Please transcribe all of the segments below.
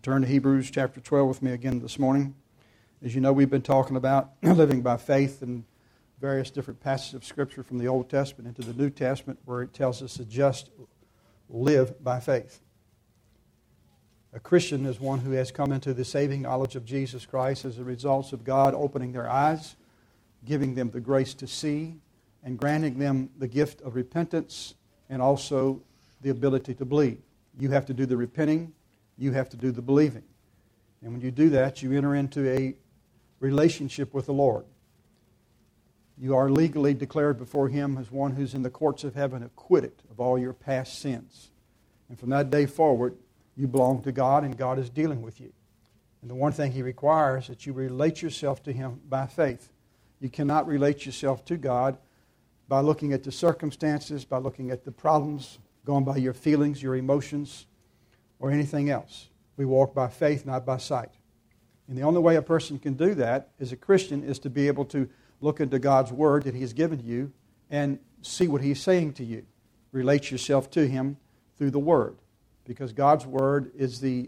Turn to Hebrews chapter 12 with me again this morning. As you know, we've been talking about living by faith in various different passages of Scripture from the Old Testament into the New Testament, where it tells us to just live by faith. A Christian is one who has come into the saving knowledge of Jesus Christ as a result of God opening their eyes, giving them the grace to see, and granting them the gift of repentance and also the ability to believe. You have to do the repenting. You have to do the believing. And when you do that, you enter into a relationship with the Lord. You are legally declared before Him as one who's in the courts of heaven acquitted of all your past sins. And from that day forward, you belong to God and God is dealing with you. And the one thing He requires is that you relate yourself to Him by faith. You cannot relate yourself to God by looking at the circumstances, by looking at the problems, going by your feelings, your emotions, or anything else. We walk by faith, not by sight. And the only way a person can do that as a Christian is to be able to look into God's Word that He has given you and see what He's saying to you. Relate yourself to Him through the Word. Because God's Word is the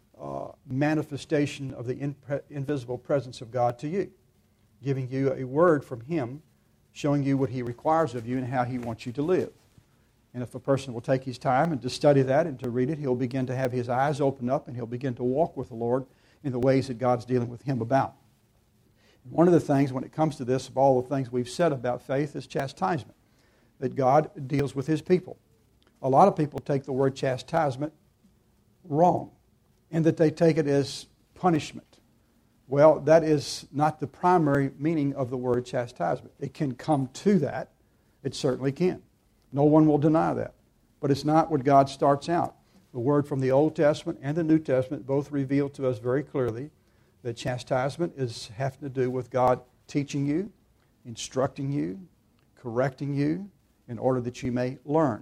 manifestation of the invisible presence of God to you. Giving you a word from Him, showing you what He requires of you and how He wants you to live. And if a person will take his time and to study that and to read it, he'll begin to have his eyes open up and he'll begin to walk with the Lord in the ways that God's dealing with him about. And one of the things when it comes to this, of all the things we've said about faith, is chastisement. That God deals with His people. A lot of people take the word chastisement wrong, and that they take it as punishment. Well, that is not the primary meaning of the word chastisement. It can come to that. It certainly can. No one will deny that. But it's not what God starts out. The word from the Old Testament and the New Testament both reveal to us very clearly that chastisement is having to do with God teaching you, instructing you, correcting you in order that you may learn.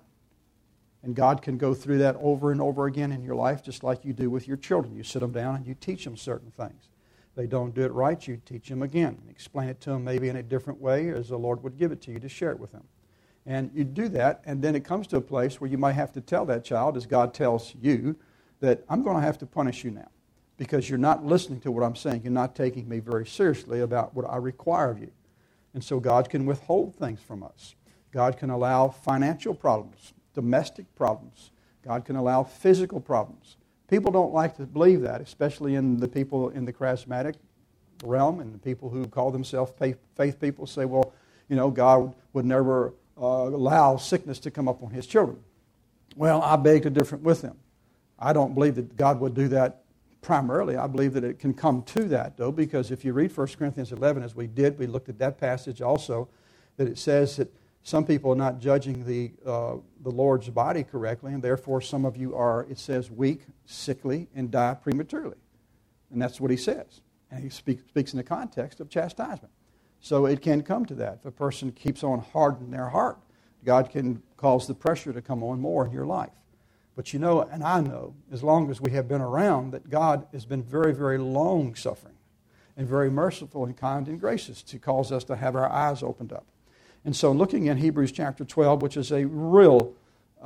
And God can go through that over and over again in your life just like you do with your children. You sit them down and you teach them certain things. If they don't do it right, you teach them again. And explain it to them maybe in a different way as the Lord would give it to you to share it with them. And you do that, and then it comes to a place where you might have to tell that child, as God tells you, that I'm going to have to punish you now because you're not listening to what I'm saying. You're not taking me very seriously about what I require of you. And so God can withhold things from us. God can allow financial problems, domestic problems. God can allow physical problems. People don't like to believe that, especially in the people in the charismatic realm and the people who call themselves faith people say, well, you know, God would never allow sickness to come up on His children. Well, I beg to differ with them. I don't believe that God would do that primarily. I believe that it can come to that, though, because if you read 1 Corinthians 11, as we did, we looked at that passage also, that it says that some people are not judging the Lord's body correctly, and therefore some of you are, it says, weak, sickly, and die prematurely. And that's what he says. And he speaks in the context of chastisement. So it can come to that. If a person keeps on hardening their heart, God can cause the pressure to come on more in your life. But you know, and I know, as long as we have been around, that God has been very, very long-suffering and very merciful and kind and gracious to cause us to have our eyes opened up. And so looking in Hebrews chapter 12, which is a real,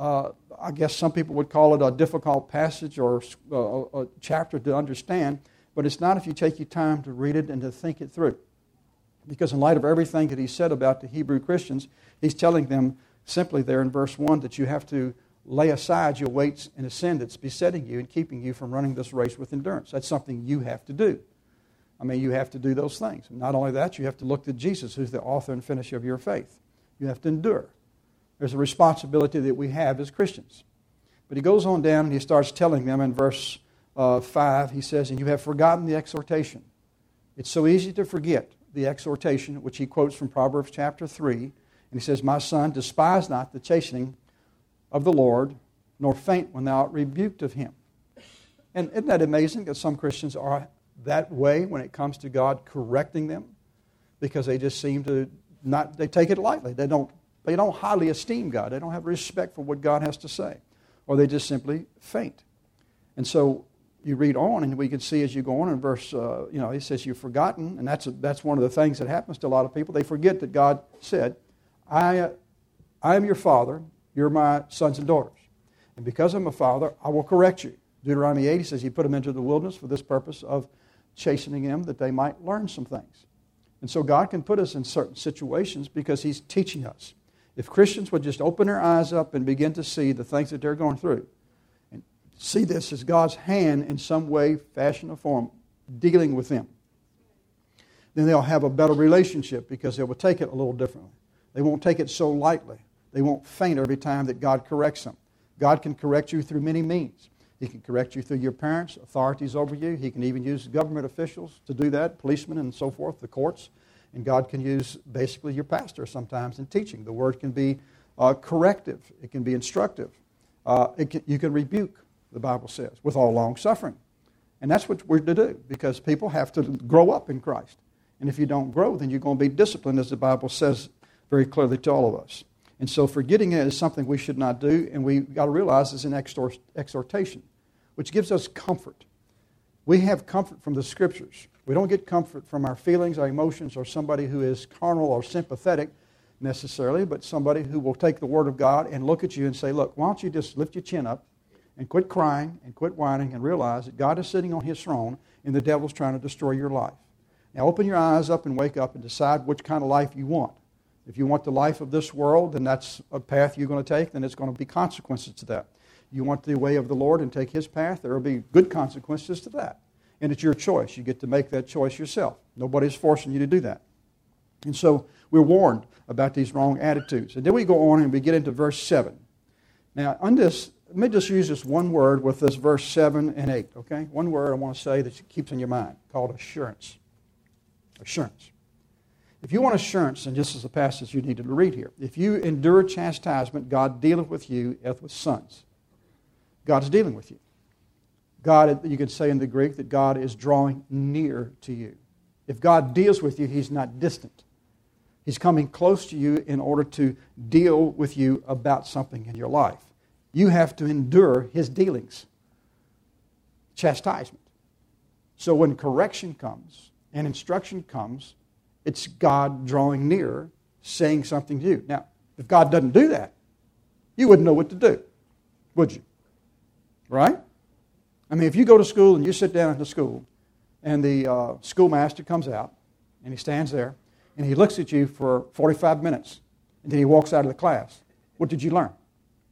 I guess some people would call it a difficult passage or a chapter to understand, but it's not if you take your time to read it and to think it through. Because in light of everything that he said about the Hebrew Christians, he's telling them simply there in verse 1 that you have to lay aside your weights and a sin that's besetting you and keeping you from running this race with endurance. That's something you have to do. I mean, you have to do those things. And not only that, you have to look to Jesus, who's the author and finisher of your faith. You have to endure. There's a responsibility that we have as Christians. But he goes on down and he starts telling them in verse 5, he says, and you have forgotten the exhortation. It's so easy to forget the exhortation, which he quotes from Proverbs chapter 3. And he says, my son, despise not the chastening of the Lord, nor faint when thou art rebuked of Him. And isn't that amazing that some Christians are that way when it comes to God correcting them? Because they just seem to not, they take it lightly. They don't highly esteem God. They don't have respect for what God has to say. Or they just simply faint. And so you read on, and we can see as you go on in verse, he says you've forgotten, and that's one of the things that happens to a lot of people. They forget that God said, I am your father, you're my sons and daughters. And because I'm a father, I will correct you. Deuteronomy 80 says he put them into the wilderness for this purpose of chastening them, that they might learn some things. And so God can put us in certain situations because he's teaching us. If Christians would just open their eyes up and begin to see the things that they're going through, and see this as God's hand in some way, fashion, or form, dealing with them, then they'll have a better relationship because they will take it a little differently. They won't take it so lightly. They won't faint every time that God corrects them. God can correct you through many means. He can correct you through your parents, authorities over you. He can even use government officials to do that, policemen and so forth, the courts. And God can use basically your pastor sometimes in teaching. The word can be corrective. It can be instructive. You can rebuke, the Bible says, with all long suffering. And that's what we're to do because people have to grow up in Christ. And if you don't grow, then you're going to be disciplined, as the Bible says very clearly to all of us. And so forgetting it is something we should not do, and we've got to realize it's an exhortation, which gives us comfort. We have comfort from the Scriptures. We don't get comfort from our feelings, our emotions, or somebody who is carnal or sympathetic necessarily, but somebody who will take the Word of God and look at you and say, look, why don't you just lift your chin up and quit crying and quit whining and realize that God is sitting on His throne and the devil's trying to destroy your life. Now open your eyes up and wake up and decide which kind of life you want. If you want the life of this world, then that's a path you're going to take, then it's going to be consequences to that. You want the way of the Lord and take His path, there will be good consequences to that. And it's your choice. You get to make that choice yourself. Nobody's forcing you to do that. And so we're warned about these wrong attitudes. And then we go on and we get into verse 7. Now, on this, let me just use this one word with this verse 7 and 8, okay? One word I want to say that keeps in your mind, called assurance. Assurance. If you want assurance, and this is the passage you need to read here. If you endure chastisement, God dealeth with you as with sons. God's dealing with you. God, you could say in the Greek that God is drawing near to you. If God deals with you, He's not distant. He's coming close to you in order to deal with you about something in your life. You have to endure His dealings. Chastisement. So when correction comes and instruction comes, it's God drawing near, saying something to you. Now, if God doesn't do that, you wouldn't know what to do, would you? Right? I mean, if you go to school and you sit down at the school and the schoolmaster comes out and he stands there and he looks at you for 45 minutes and then he walks out of the class, what did you learn?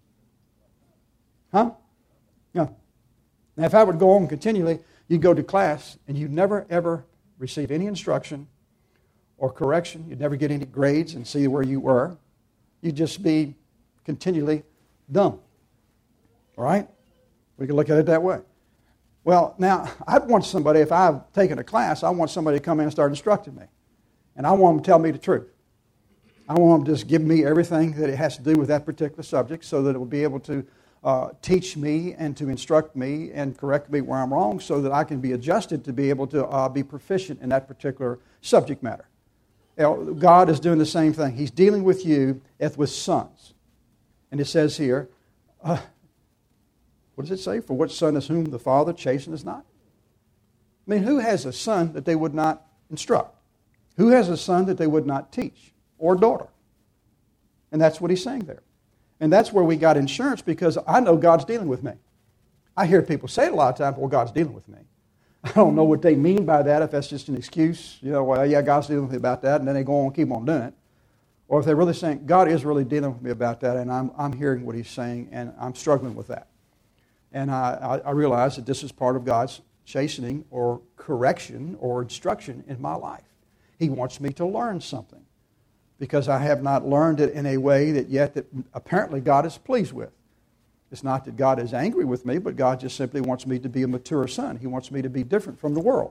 Huh? No. Now, if I would go on continually, you'd go to class and you'd never, ever receive any instruction or correction. You'd never get any grades and see where you were. You'd just be continually dumb. All right? We can look at it that way. Well, now, I'd want somebody, if I've taken a class, I want somebody to come in and start instructing me. And I want them to tell me the truth. I want them to just give me everything that it has to do with that particular subject so that it will be able to teach me and to instruct me and correct me where I'm wrong so that I can be adjusted to be able to be proficient in that particular subject matter. God is doing the same thing. He's dealing with you as with sons. And it says here, what does it say? For which son is whom the father chasteneth not? I mean, who has a son that they would not instruct? Who has a son that they would not teach? Or daughter? And that's what he's saying there. And that's where we got insurance because I know God's dealing with me. I hear people say it a lot of times, well, God's dealing with me. I don't know what they mean by that, if that's just an excuse. You know, well, yeah, God's dealing with me about that, and then they go on, keep on doing it. Or if they're really saying, God is really dealing with me about that, and I'm hearing what He's saying, and I'm struggling with that. And I realize that this is part of God's chastening or correction or instruction in my life. He wants me to learn something because I have not learned it in a way that apparently God is pleased with. It's not that God is angry with me, but God just simply wants me to be a mature son. He wants me to be different from the world.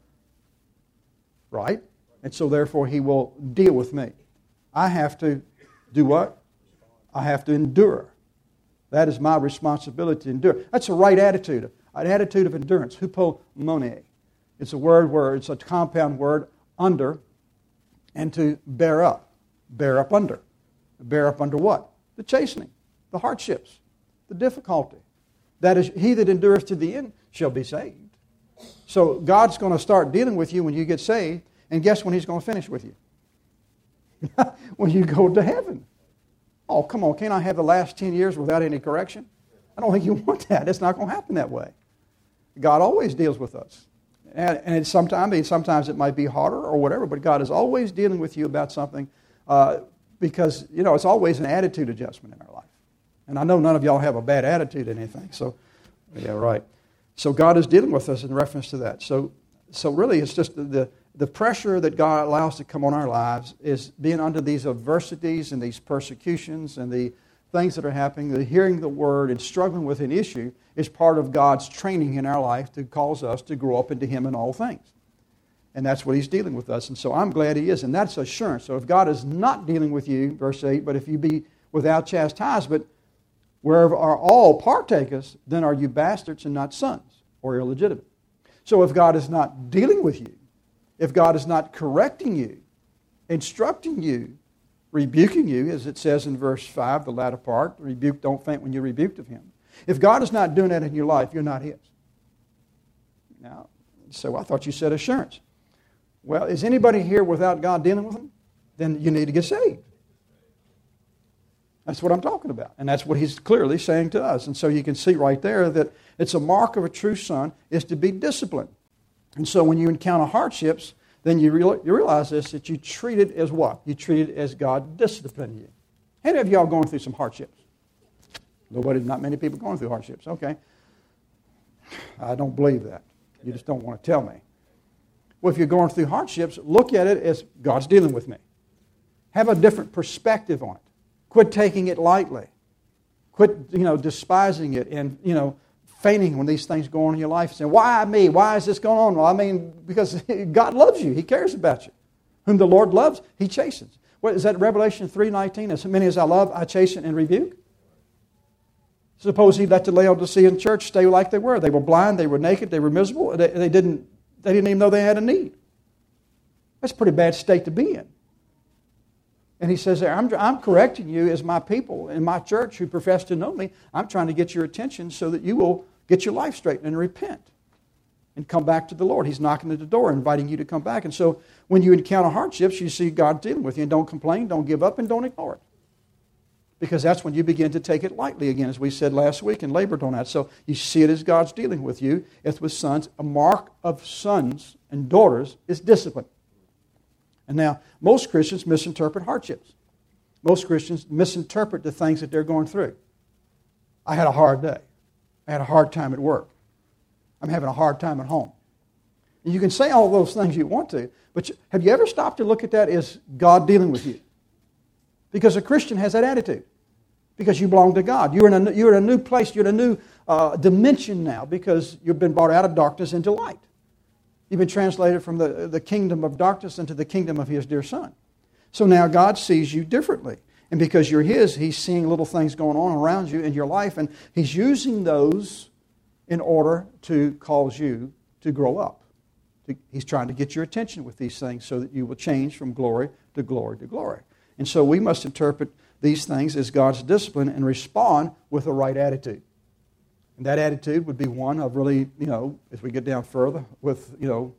Right? And so therefore He will deal with me. I have to do what? I have to endure. That is my responsibility to endure. That's the right attitude, an attitude of endurance, hupomone. It's a word where it's a compound word, under, and to bear up. Bear up under. Bear up under what? The chastening, the hardships, the difficulty. That is, he that endureth to the end shall be saved. So God's going to start dealing with you when you get saved, and guess when He's going to finish with you? When you go to heaven. Oh, come on, can't I have the last 10 years without any correction? I don't think you want that. It's not going to happen that way. God always deals with us. And sometimes it might be harder or whatever, but God is always dealing with you about something because, it's always an attitude adjustment in our life. And I know none of y'all have a bad attitude or anything, so, yeah, right. So God is dealing with us in reference to that. So really it's just the pressure that God allows to come on our lives is being under these adversities and these persecutions and the things that are happening, the hearing the Word and struggling with an issue is part of God's training in our life to cause us to grow up into Him in all things. And that's what He's dealing with us. And so I'm glad He is. And that's assurance. So if God is not dealing with you, verse 8, but if you be without chastisement, wherever are all partakers, then are you bastards and not sons, or illegitimate. So if God is not dealing with you, if God is not correcting you, instructing you, rebuking you, as it says in verse 5, the latter part, rebuke, don't faint when you're rebuked of Him. If God is not doing that in your life, you're not His. Now, so I thought you said assurance. Well, is anybody here without God dealing with them? Then you need to get saved. That's what I'm talking about. And that's what He's clearly saying to us. And so you can see right there that it's a mark of a true son is to be disciplined. And so when you encounter hardships, then you realize this, that you treat it as what? You treat it as God disciplining you. How many of y'all going through some hardships? Not many people going through hardships. Okay. I don't believe that. You just don't want to tell me. Well, if you're going through hardships, look at it as God's dealing with me. Have a different perspective on it. Quit taking it lightly. Quit, despising it and, fainting when these things go on in your life and saying, why me? Why is this going on? Well, because God loves you. He cares about you. Whom the Lord loves, He chastens. What is that, Revelation 3:19? As many as I love, I chasten and rebuke. Suppose He let the Laodicean church stay like they were. They were blind, they were naked, they were miserable, they didn't even know they had a need. That's a pretty bad state to be in. And He says there, I'm correcting you as my people in my church who profess to know me. I'm trying to get your attention so that you will get your life straightened and repent and come back to the Lord. He's knocking at the door, inviting you to come back. And so when you encounter hardships, you see God dealing with you. And don't complain, don't give up, and don't ignore it. Because that's when you begin to take it lightly again, as we said last week, and labored on that. So you see it as God's dealing with you. It's with sons. A mark of sons and daughters is discipline. And now, most Christians misinterpret hardships. Most Christians misinterpret the things that they're going through. I had a hard day. I had a hard time at work. I'm having a hard time at home. And you can say all those things you want to, but have you ever stopped to look at that as God dealing with you? Because a Christian has that attitude. Because you belong to God. You're in a new place. You're in a new dimension now because you've been brought out of darkness into light. You've been translated from the kingdom of darkness into the kingdom of His dear Son. So now God sees you differently. And because you're His, He's seeing little things going on around you in your life, and He's using those in order to cause you to grow up. He's trying to get your attention with these things so that you will change from glory to glory to glory. And so we must interpret these things as God's discipline and respond with a right attitude. And that attitude would be one of really, as we get down further, with,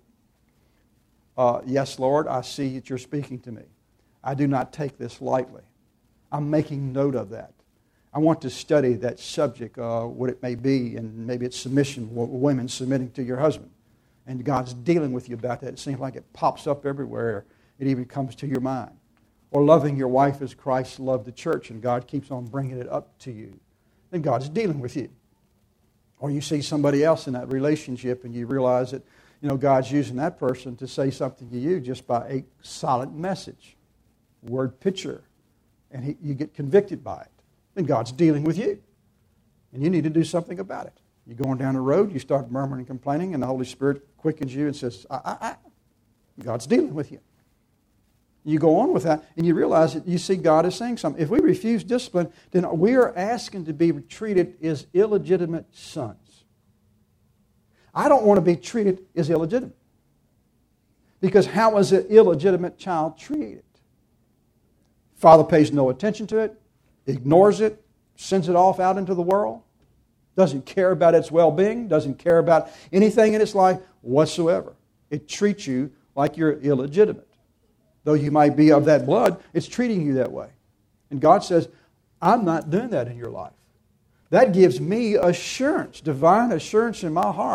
yes, Lord, I see that you're speaking to me. I do not take this lightly. I'm making note of that. I want to study that subject, what it may be, and maybe it's submission, women submitting to your husband. And God's dealing with you about that. It seems like it pops up everywhere. It even comes to your mind. Or loving your wife as Christ loved the church, and God keeps on bringing it up to you. Then God's dealing with you. Or you see somebody else in that relationship, and you realize that God's using that person to say something to you just by a solid message, word picture, and you get convicted by it. Then God's dealing with you, and you need to do something about it. You're going down the road, you start murmuring and complaining, and the Holy Spirit quickens you and says, God's dealing with you. You go on with that, and you realize that you see God is saying something. If we refuse discipline, then we are asking to be treated as illegitimate sons. I don't want to be treated as illegitimate. Because how is an illegitimate child treated? Father pays no attention to it, ignores it, sends it off out into the world, doesn't care about its well-being, doesn't care about anything in its life whatsoever. It treats you like you're illegitimate. Though you might be of that blood, it's treating you that way. And God says, I'm not doing that in your life. That gives me assurance, divine assurance in my heart,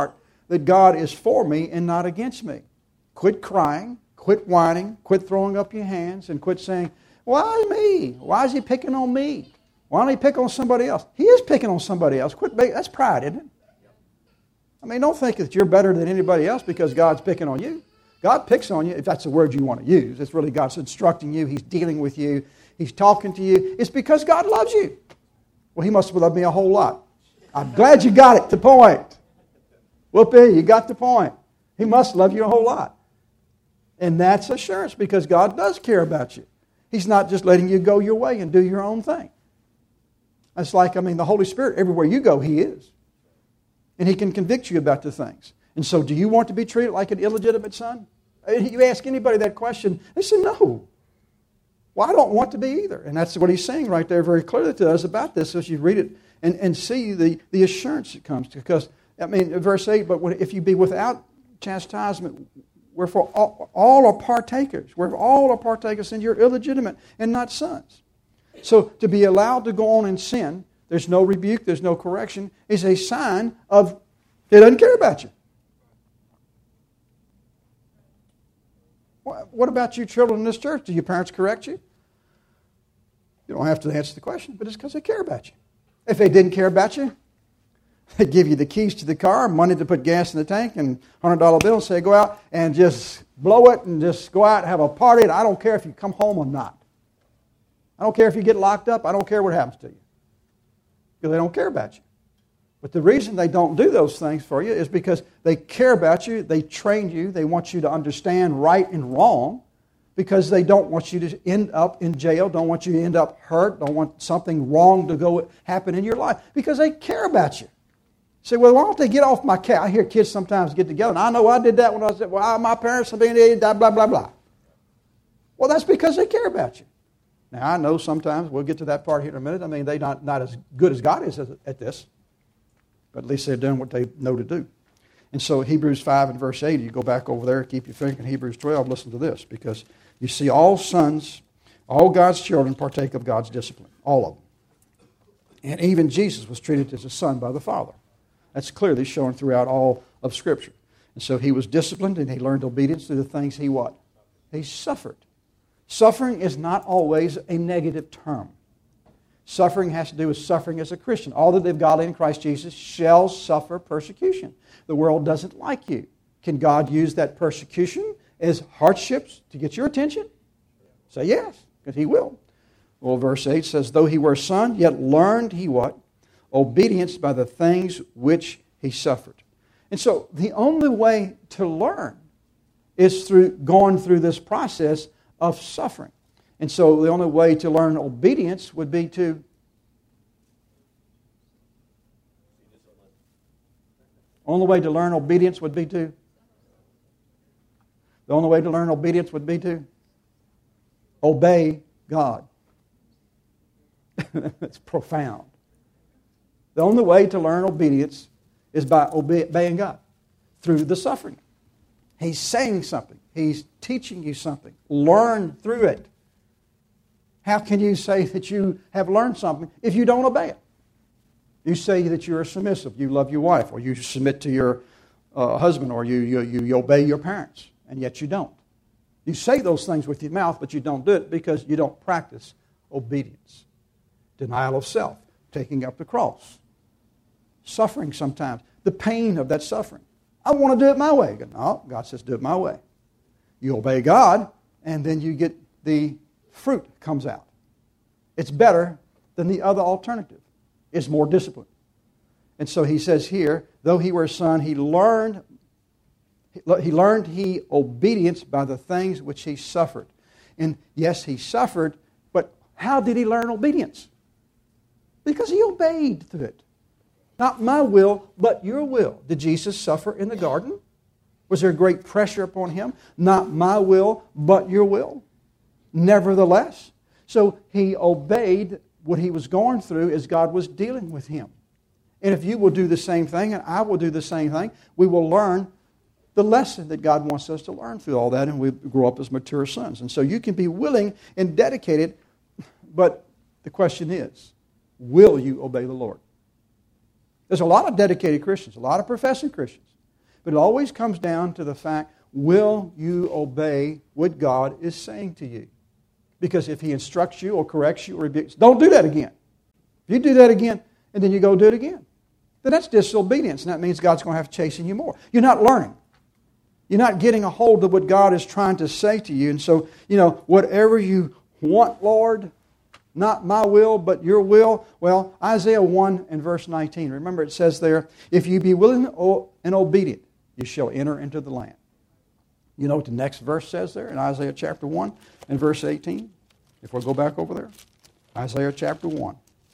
that God is for me and not against me. Quit crying, quit whining, quit throwing up your hands, and quit saying, why me? Why is he picking on me? Why don't he pick on somebody else? He is picking on somebody else. That's pride, isn't it? I mean, don't think that you're better than anybody else because God's picking on you. God picks on you, if that's the word you want to use. It's really God's instructing you. He's dealing with you. He's talking to you. It's because God loves you. Well, He must have loved me a whole lot. I'm glad you got it, the point. Whoopee, you got the point. He must love you a whole lot. And that's assurance because God does care about you. He's not just letting you go your way and do your own thing. It's like, the Holy Spirit, everywhere you go, He is. And He can convict you about the things. And so do you want to be treated like an illegitimate son? You ask anybody that question, they say no. Well, I don't want to be either. And that's what He's saying right there very clearly to us about this as you read it and see the assurance that comes. Because, verse 8, but if you be without chastisement, wherefore all are partakers. Wherefore all are partakers, and you're illegitimate and not sons. So to be allowed to go on and sin, there's no rebuke, there's no correction, is a sign of He doesn't care about you. What about you children in this church? Do your parents correct you? You don't have to answer the question, but it's because they care about you. If they didn't care about you, they'd give you the keys to the car, money to put gas in the tank, and $100 bill and say, go out and just blow it and just go out and have a party, and I don't care if you come home or not. I don't care if you get locked up. I don't care what happens to you. Because they don't care about you. But the reason they don't do those things for you is because they care about you, they train you, they want you to understand right and wrong, because they don't want you to end up in jail, don't want you to end up hurt, don't want something wrong to go happen in your life, because they care about you. You say, well, why don't they get off my case? I hear kids sometimes get together, and I know I did that when I was, my parents have been, blah, blah, blah. Well, that's because they care about you. Now, I know sometimes, we'll get to that part here in a minute, they're not as good as God is at this. But at least they're doing what they know to do. And so Hebrews 5 and verse 8, you go back over there, keep your finger in Hebrews 12, listen to this. Because you see all sons, all God's children partake of God's discipline. All of them. And even Jesus was treated as a son by the Father. That's clearly shown throughout all of Scripture. And so He was disciplined and He learned obedience through the things He what? He suffered. Suffering is not always a negative term. Suffering has to do with suffering as a Christian. All that live godly in Christ Jesus shall suffer persecution. The world doesn't like you. Can God use that persecution as hardships to get your attention? Say yes, because He will. Well, verse 8 says, though He were a son, yet learned He what? Obedience by the things which He suffered. And so the only way to learn is through going through this process of suffering. And so the only way to learn obedience would be to The only way to learn obedience would be to obey God. That's profound. The only way to learn obedience is by obeying God through the suffering. He's saying something. He's teaching you something. Learn through it. How can you say that you have learned something if you don't obey it? You say that you are submissive, you love your wife, or you submit to your husband, or you obey your parents, and yet you don't. You say those things with your mouth, but you don't do it because you don't practice obedience. Denial of self, taking up the cross, suffering sometimes, the pain of that suffering. I want to do it my way. No, God says do it my way. You obey God, and then you get the fruit comes out. It's better than the other alternative. It's more discipline. And so he says here, though he were a son, he learned obedience by the things which he suffered. And yes, he suffered, but how did he learn obedience? Because he obeyed through it. Not my will, but your will. Did Jesus suffer in the garden? Was there great pressure upon him? Not my will, but your will. Nevertheless. So he obeyed what he was going through as God was dealing with him. And if you will do the same thing, and I will do the same thing, we will learn the lesson that God wants us to learn through all that, and we grow up as mature sons. And so you can be willing and dedicated, but the question is, will you obey the Lord? There's a lot of dedicated Christians, a lot of professing Christians, But it always comes down to the fact, will you obey what God is saying to you? Because if He instructs you or corrects you or rebukes, don't do that again. If you do that again, and then you go do it again, then that's disobedience, and that means God's going to have to chasten you more. You're not learning. You're not getting a hold of what God is trying to say to you. And so, whatever you want, Lord, not my will, but your will. Well, Isaiah 1 and verse 19. Remember it says there, if you be willing and obedient, you shall enter into the land. You know what the next verse says there in Isaiah chapter 1 and verse 18? If we'll go back over there. Isaiah chapter 1.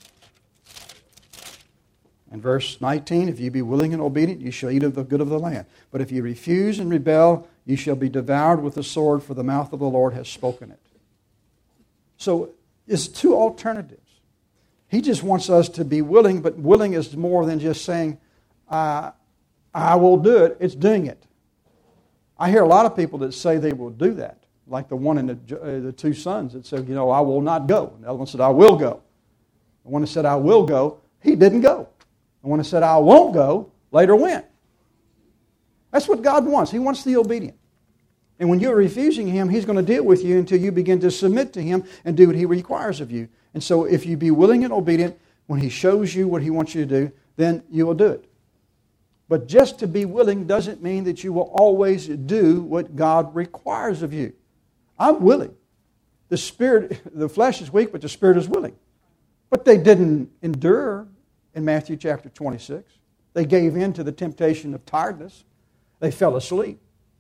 And verse 19, if you be willing and obedient, you shall eat of the good of the land. But if you refuse and rebel, you shall be devoured with the sword, for the mouth of the Lord has spoken it. So it's two alternatives. He just wants us to be willing, but willing is more than just saying, I will do it. It's doing it. I hear a lot of people that say they will do that, like the one in the two sons that said, I will not go. And the other one said, I will go. The one that said, I will go, he didn't go. The one that said, I won't go, later went. That's what God wants. He wants the obedient. And when you're refusing Him, He's going to deal with you until you begin to submit to Him and do what He requires of you. And so if you be willing and obedient, when He shows you what He wants you to do, then you will do it. But just to be willing doesn't mean that you will always do what God requires of you. I'm willing. The flesh is weak, but the Spirit is willing. But they didn't endure in Matthew chapter 26. They gave in to the temptation of tiredness. They fell asleep.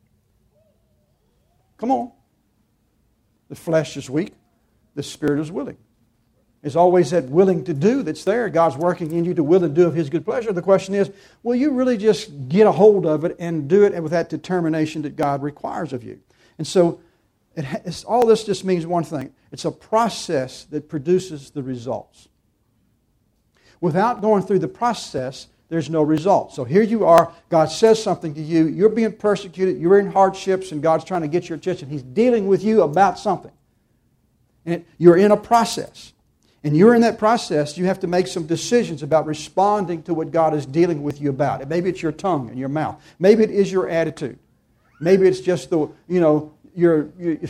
Come on. The flesh is weak. The Spirit is willing. It's always that willing to do that's there. God's working in you to will and do of His good pleasure. The question is, will you really just get a hold of it and do it with that determination that God requires of you? And so all this just means one thing. It's a process that produces the results. Without going through the process, there's no result. So here you are, God says something to you, you're being persecuted, you're in hardships, and God's trying to get your attention. He's dealing with you about something. And you're in a process. And you're in that process, you have to make some decisions about responding to what God is dealing with you about. Maybe it's your tongue and your mouth. Maybe it is your attitude. Maybe it's just your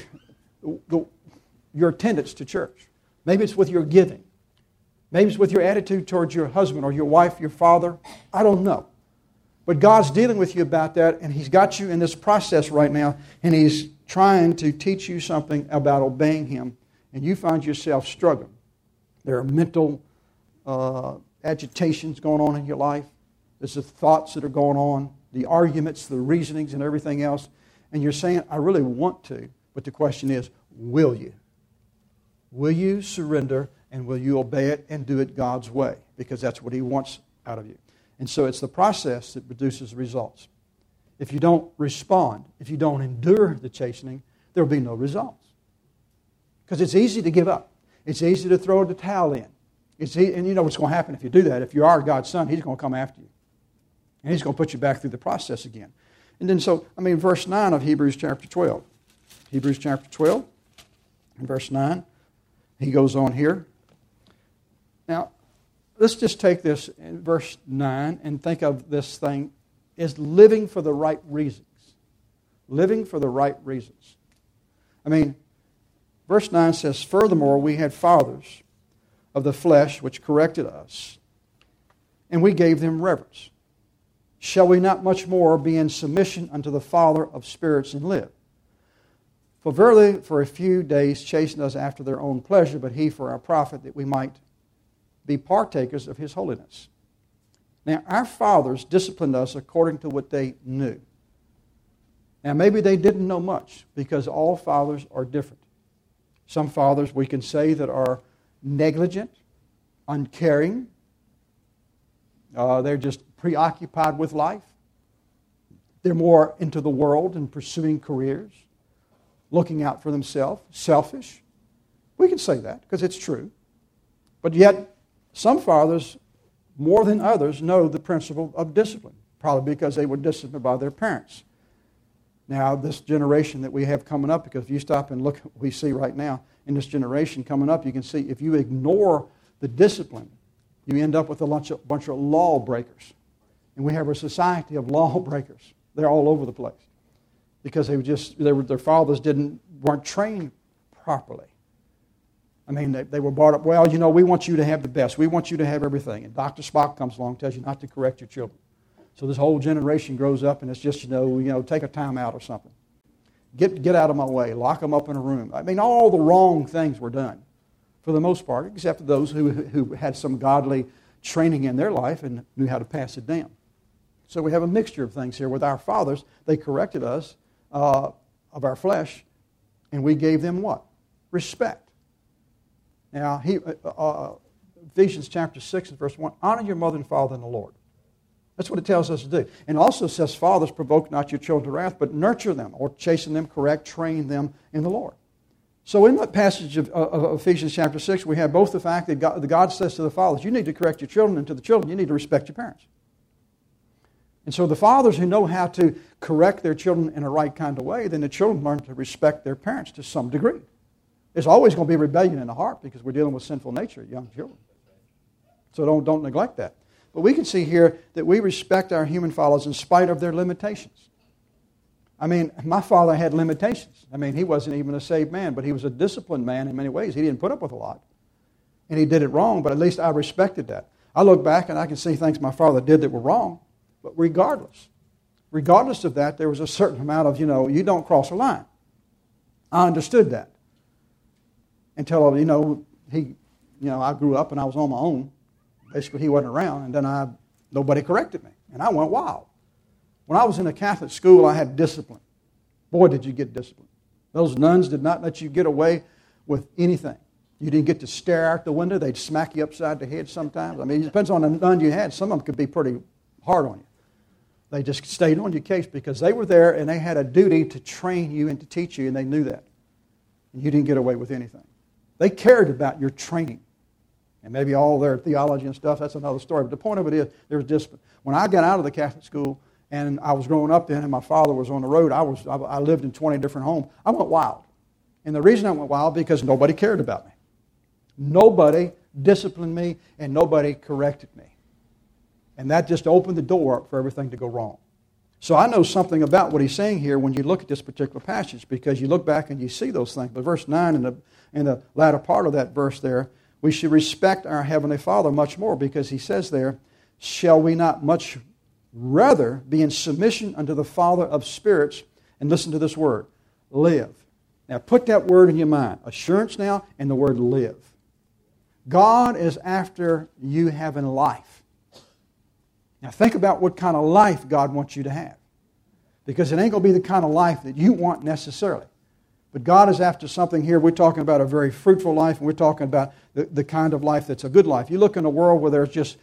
attendance to church. Maybe it's with your giving. Maybe it's with your attitude towards your husband or your wife, your father. I don't know. But God's dealing with you about that, and He's got you in this process right now, and He's trying to teach you something about obeying Him, and you find yourself struggling. There are mental agitations going on in your life. There's the thoughts that are going on, the arguments, the reasonings, and everything else. And you're saying, I really want to, but the question is, will you? Will you surrender and will you obey it and do it God's way? Because that's what He wants out of you. And so it's the process that produces results. If you don't respond, if you don't endure the chastening, there will be no results. Because it's easy to give up. It's easy to throw the towel in. And you know what's going to happen if you do that. If you are God's son, He's going to come after you. And He's going to put you back through the process again. And then verse 9 of Hebrews chapter 12. Hebrews chapter 12 and verse 9. He goes on here. Now, let's just take this in verse 9 and think of this thing as living for the right reasons. Living for the right reasons. Verse 9 says, furthermore, we had fathers of the flesh which corrected us, and we gave them reverence. Shall we not much more be in submission unto the Father of spirits and live? For verily for a few days chastened us after their own pleasure, but He for our profit, that we might be partakers of His holiness. Now, our fathers disciplined us according to what they knew. Now, maybe they didn't know much, because all fathers are different. Some fathers we can say that are negligent, uncaring. They're just preoccupied with life. They're more into the world and pursuing careers, looking out for themselves, selfish. We can say that because it's true. But yet, some fathers, more than others, know the principle of discipline, probably because they were disciplined by their parents. Now, this generation that we have coming up, because if you stop and look at what we see right now, in this generation coming up, you can see if you ignore the discipline, you end up with a bunch of lawbreakers. And we have a society of lawbreakers. They're all over the place because their fathers weren't trained properly. I mean, they were brought up, well, we want you to have the best. We want you to have everything. And Dr. Spock comes along and tells you not to correct your children. So this whole generation grows up and it's just, take a time out or something. Get out of my way. Lock them up in a room. I mean, all the wrong things were done for the most part, except for those who had some godly training in their life and knew how to pass it down. So we have a mixture of things here. With our fathers, they corrected us of our flesh, and we gave them what? Respect. Now, Ephesians chapter 6 and verse 1, honor your mother and father in the Lord. That's what it tells us to do. And it also says, fathers, provoke not your children to wrath, but nurture them, or chasten them, correct, train them in the Lord. So in that passage of Ephesians chapter 6, we have both the fact that God says to the fathers, you need to correct your children, and to the children, you need to respect your parents. And so the fathers who know how to correct their children in a right kind of way, then the children learn to respect their parents to some degree. There's always going to be rebellion in the heart because we're dealing with sinful nature, young children. So don't neglect that. But we can see here that we respect our human fathers in spite of their limitations. I mean, my father had limitations. I mean, he wasn't even a saved man, but he was a disciplined man in many ways. He didn't put up with a lot. And he did it wrong, but at least I respected that. I look back and I can see things my father did that were wrong, but regardless of that, there was a certain amount of, you don't cross a line. I understood that. Until, I grew up and I was on my own. Basically, he wasn't around, and then nobody corrected me, and I went wild. When I was in a Catholic school, I had discipline. Boy, did you get discipline. Those nuns did not let you get away with anything. You didn't get to stare out the window. They'd smack you upside the head sometimes. I mean, it depends on the nun you had. Some of them could be pretty hard on you. They just stayed on your case because they were there, and they had a duty to train you and to teach you, and they knew that. And you didn't get away with anything. They cared about your training. And maybe all their theology and stuff, that's another story. But the point of it is, there was discipline. When I got out of the Catholic school, and I was growing up then, and my father was on the road, I lived in 20 different homes, I went wild. And the reason I went wild, because nobody cared about me. Nobody disciplined me, and nobody corrected me. And that just opened the door up for everything to go wrong. So I know something about what he's saying here when you look at this particular passage, because you look back and you see those things. But verse 9, in the latter part of that verse there, we should respect our Heavenly Father much more, because he says there, shall we not much rather be in submission unto the Father of spirits, and listen to this word, live. Now put that word in your mind, assurance now, and the word live. God is after you having life. Now think about what kind of life God wants you to have, because it ain't going to be the kind of life that you want necessarily. But God is after something here. We're talking about a very fruitful life, and we're talking about the kind of life that's a good life. You look in a world where there's just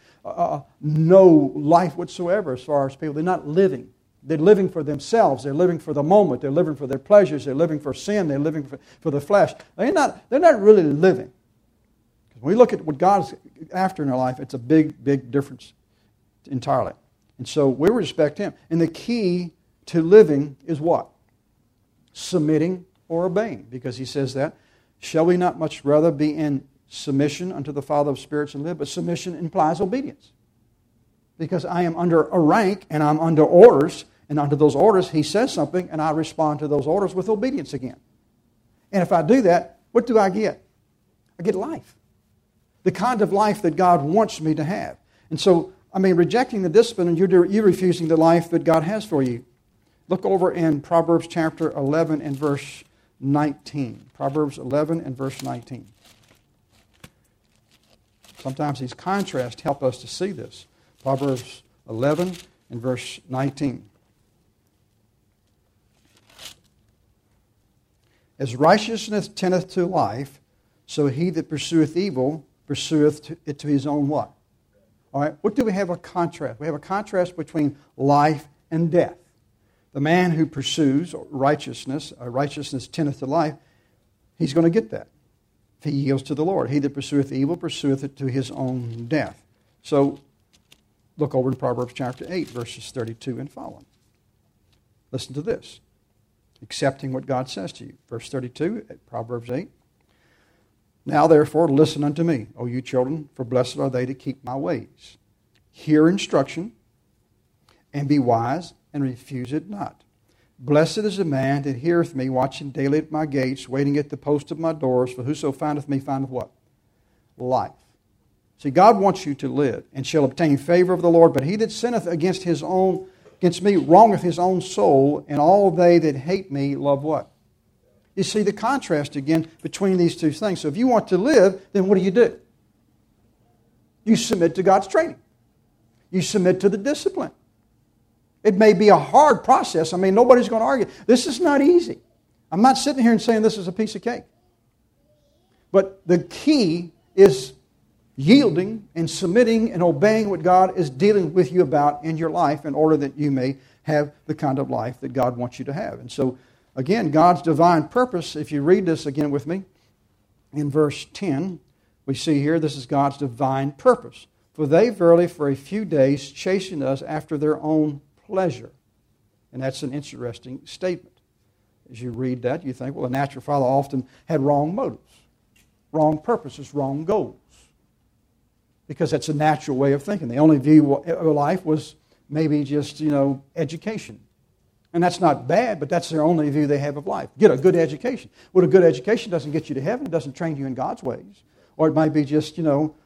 no life whatsoever as far as people. They're not living. They're living for themselves. They're living for the moment. They're living for their pleasures. They're living for sin. They're living for the flesh. They're not really living. When we look at what God's after in our life, it's a big, big difference entirely. And so we respect Him. And the key to living is what? Submitting or obeying, because he says that. Shall we not much rather be in submission unto the Father of spirits and live? But submission implies obedience. Because I am under a rank and I'm under orders, and under those orders he says something and I respond to those orders with obedience again. And if I do that, what do I get? I get life. The kind of life that God wants me to have. And so, rejecting the discipline, and you're refusing the life that God has for you. Look over in Proverbs chapter 11 and verse 19. Proverbs 11 and verse 19. Sometimes these contrasts help us to see this. Proverbs 11 and verse 19. As righteousness tendeth to life, so he that pursueth evil pursueth it to his own what? All right, what do we have a contrast? We have a contrast between life and death. The man who pursues righteousness tendeth to life, he's going to get that if he yields to the Lord. He that pursueth evil pursueth it to his own death. So, look over in Proverbs chapter 8, verses 32 and following. Listen to this. Accepting what God says to you. Verse 32, at Proverbs 8. Now therefore listen unto me, O you children, for blessed are they that keep my ways. Hear instruction, and be wise, and refuse it not. Blessed is the man that heareth me, watching daily at my gates, waiting at the post of my doors, for whoso findeth me findeth what? Life. See, God wants you to live, and shall obtain favor of the Lord. But he that sinneth against me wrongeth his own soul, and all they that hate me love what? You see the contrast again between these two things. So if you want to live, then what do? You submit to God's training. You submit to the discipline. It may be a hard process. I mean, nobody's going to argue. This is not easy. I'm not sitting here and saying this is a piece of cake. But the key is yielding and submitting and obeying what God is dealing with you about in your life in order that you may have the kind of life that God wants you to have. And so, again, God's divine purpose, if you read this again with me, in verse 10, we see here, this is God's divine purpose. For they verily for a few days chastened us after their own pleasure. And that's an interesting statement. As you read that, you think, well, a natural father often had wrong motives, wrong purposes, wrong goals. Because that's a natural way of thinking. The only view of life was maybe just, education. And that's not bad, but that's their only view they have of life. Get a good education. Well, a good education doesn't get you to heaven. It doesn't train you in God's ways. Or it might be just,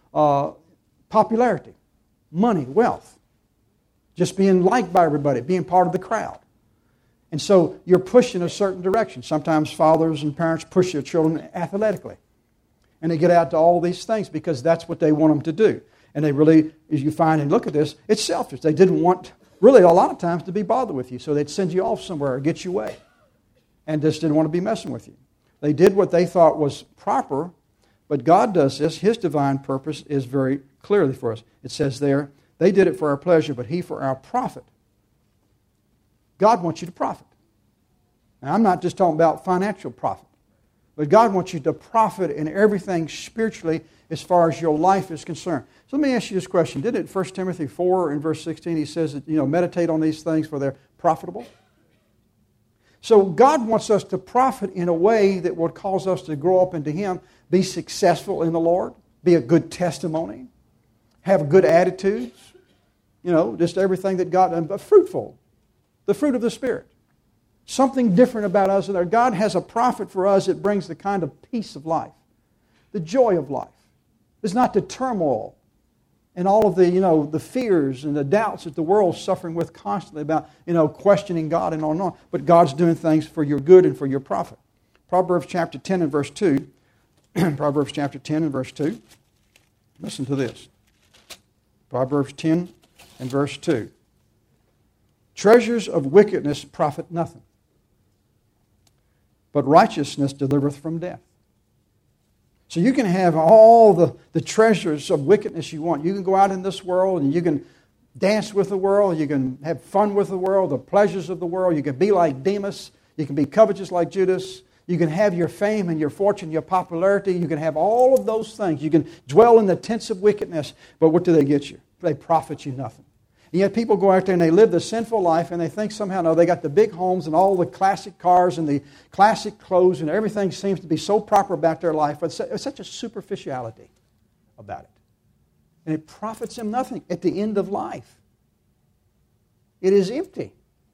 popularity, money, wealth. Just being liked by everybody, being part of the crowd. And so you're pushed in a certain direction. Sometimes fathers and parents push their children athletically. And they get out to all these things because that's what they want them to do. And they really, as you find and look at this, it's selfish. They didn't want, really a lot of times, to be bothered with you. So they'd send you off somewhere or get you away. And just didn't want to be messing with you. They did what they thought was proper, but God does this. His divine purpose is very clearly for us. It says there, they did it for our pleasure, but He for our profit. God wants you to profit. Now, I'm not just talking about financial profit. But God wants you to profit in everything spiritually as far as your life is concerned. So let me ask you this question. Didn't it 1 Timothy 4 in verse 16, he says that, meditate on these things for they're profitable? So God wants us to profit in a way that will cause us to grow up into Him, be successful in the Lord, be a good testimony, have good attitudes, just everything that God, but fruitful, the fruit of the Spirit. Something different about us. God has a profit for us that brings the kind of peace of life, the joy of life. It's not the turmoil and all of the fears and the doubts that the world's suffering with constantly about, questioning God and on and on. But God's doing things for your good and for your profit. Proverbs chapter 10 and verse 2. Proverbs chapter 10 and verse 2. Listen to this. Proverbs 10 and verse 2. Treasures of wickedness profit nothing, but righteousness delivereth from death. So you can have all the treasures of wickedness you want. You can go out in this world and you can dance with the world. You can have fun with the world, the pleasures of the world. You can be like Demas. You can be covetous like Judas. You can have your fame and your fortune, your popularity. You can have all of those things. You can dwell in the tents of wickedness. But what do they get you? They profit you nothing. And yet people go out there and they live the sinful life and they think somehow, no, they got the big homes and all the classic cars and the classic clothes and everything seems to be so proper about their life. But it's such a superficiality about it. And it profits them nothing at the end of life. It is empty.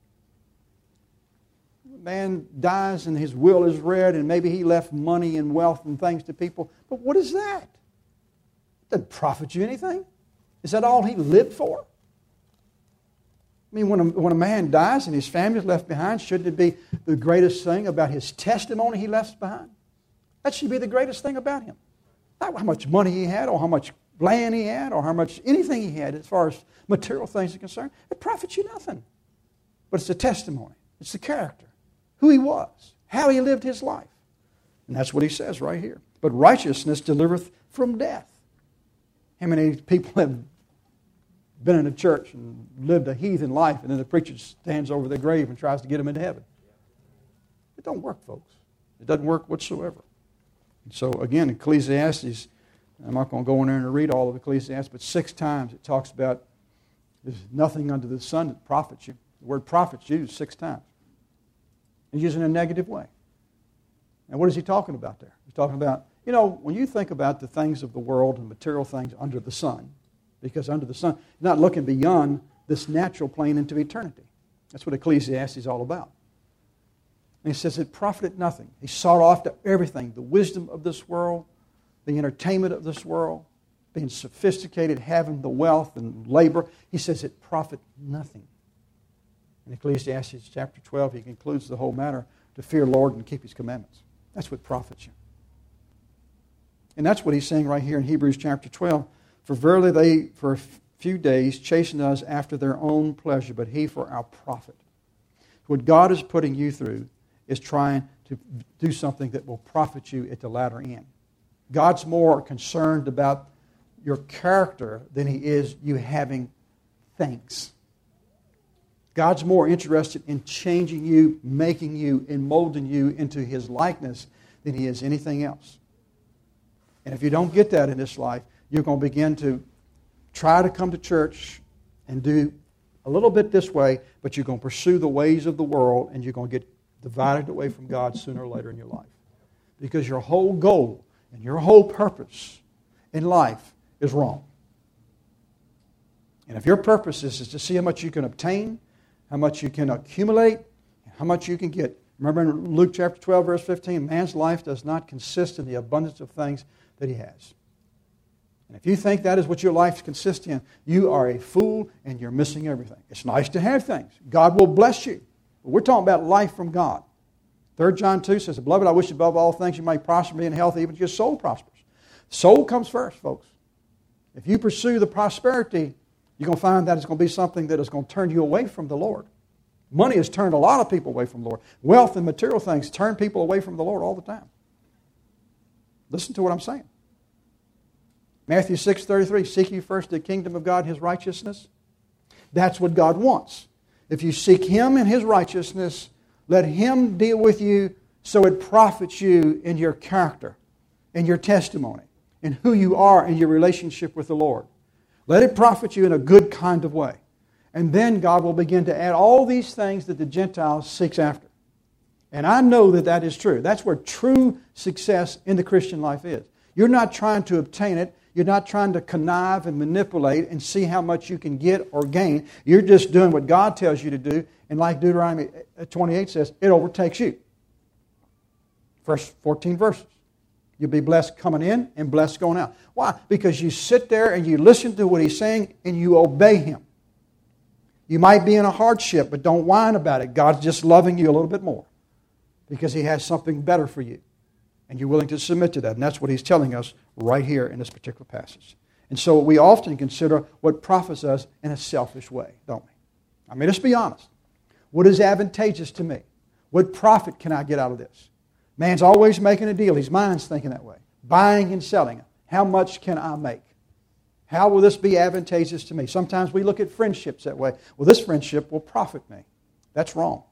A man dies and his will is read and maybe he left money and wealth and things to people. But what is that? It doesn't profit you anything. Is that all he lived for? I mean, when a man dies and his family is left behind, shouldn't it be the greatest thing about his testimony he left behind? That should be the greatest thing about him. Not how much money he had or how much land he had or how much anything he had as far as material things are concerned. It profits you nothing. But it's the testimony. It's the character. Who he was. How he lived his life. And that's what he says right here. But righteousness delivereth from death. How many people have been in a church and lived a heathen life, and then the preacher stands over their grave and tries to get them into heaven? It don't work, folks. It doesn't work whatsoever. And so, again, Ecclesiastes, I'm not going to go in there and read all of Ecclesiastes, but 6 times it talks about there's nothing under the sun that profits you. The word profits used 6 times. And used in a negative way. And what is he talking about there? He's talking about, when you think about the things of the world and material things under the sun, because under the sun, you're not looking beyond this natural plane into eternity. That's what Ecclesiastes is all about. And he says it profited nothing. He sought after everything, the wisdom of this world, the entertainment of this world, being sophisticated, having the wealth and labor. He says it profit nothing. In Ecclesiastes chapter 12, he concludes the whole matter to fear the Lord and keep His commandments. That's what profits you. And that's what he's saying right here in Hebrews chapter 12. For verily they, for a few days, chastened us after their own pleasure, but He for our profit. What God is putting you through is trying to do something that will profit you at the latter end. God's more concerned about your character than He is you having things. God's more interested in changing you, making you, and molding you into His likeness than He is anything else. And if you don't get that in this life, you're going to begin to try to come to church and do a little bit this way, but you're going to pursue the ways of the world, and you're going to get divided away from God sooner or later in your life. Because your whole goal and your whole purpose in life is wrong. And if your purpose is to see how much you can obtain, how much you can accumulate, how much you can get. Remember in Luke chapter 12, verse 15, man's life does not consist in the abundance of things that he has. And if you think that is what your life consists in, you are a fool and you're missing everything. It's nice to have things. God will bless you. But we're talking about life from God. 3 John 2 says, Beloved, I wish above all things you might prosper, be in health, even as your soul prospers. Soul comes first, folks. If you pursue the prosperity, you're going to find that it's going to be something that is going to turn you away from the Lord. Money has turned a lot of people away from the Lord. Wealth and material things turn people away from the Lord all the time. Listen to what I'm saying. Matthew 6:33, seek ye first the kingdom of God and His righteousness. That's what God wants. If you seek Him and His righteousness, let Him deal with you so it profits you in your character, in your testimony, in who you are in your relationship with the Lord. Let it profit you in a good kind of way. And then God will begin to add all these things that the Gentiles seeks after. And I know that that is true. That's where true success in the Christian life is. You're not trying to obtain it. You're not trying to connive and manipulate and see how much you can get or gain. You're just doing what God tells you to do. And like Deuteronomy 28 says, it overtakes you. First 14 verses. You'll be blessed coming in and blessed going out. Why? Because you sit there and you listen to what He's saying and you obey Him. You might be in a hardship, but don't whine about it. God's just loving you a little bit more because He has something better for you. And you're willing to submit to that. And that's what He's telling us right here in this particular passage. And so we often consider what profits us in a selfish way, don't we? I mean, let's be honest. What is advantageous to me? What profit can I get out of this? Man's always making a deal. His mind's thinking that way. Buying and selling. How much can I make? How will this be advantageous to me? Sometimes we look at friendships that way. Well, this friendship will profit me. That's wrong.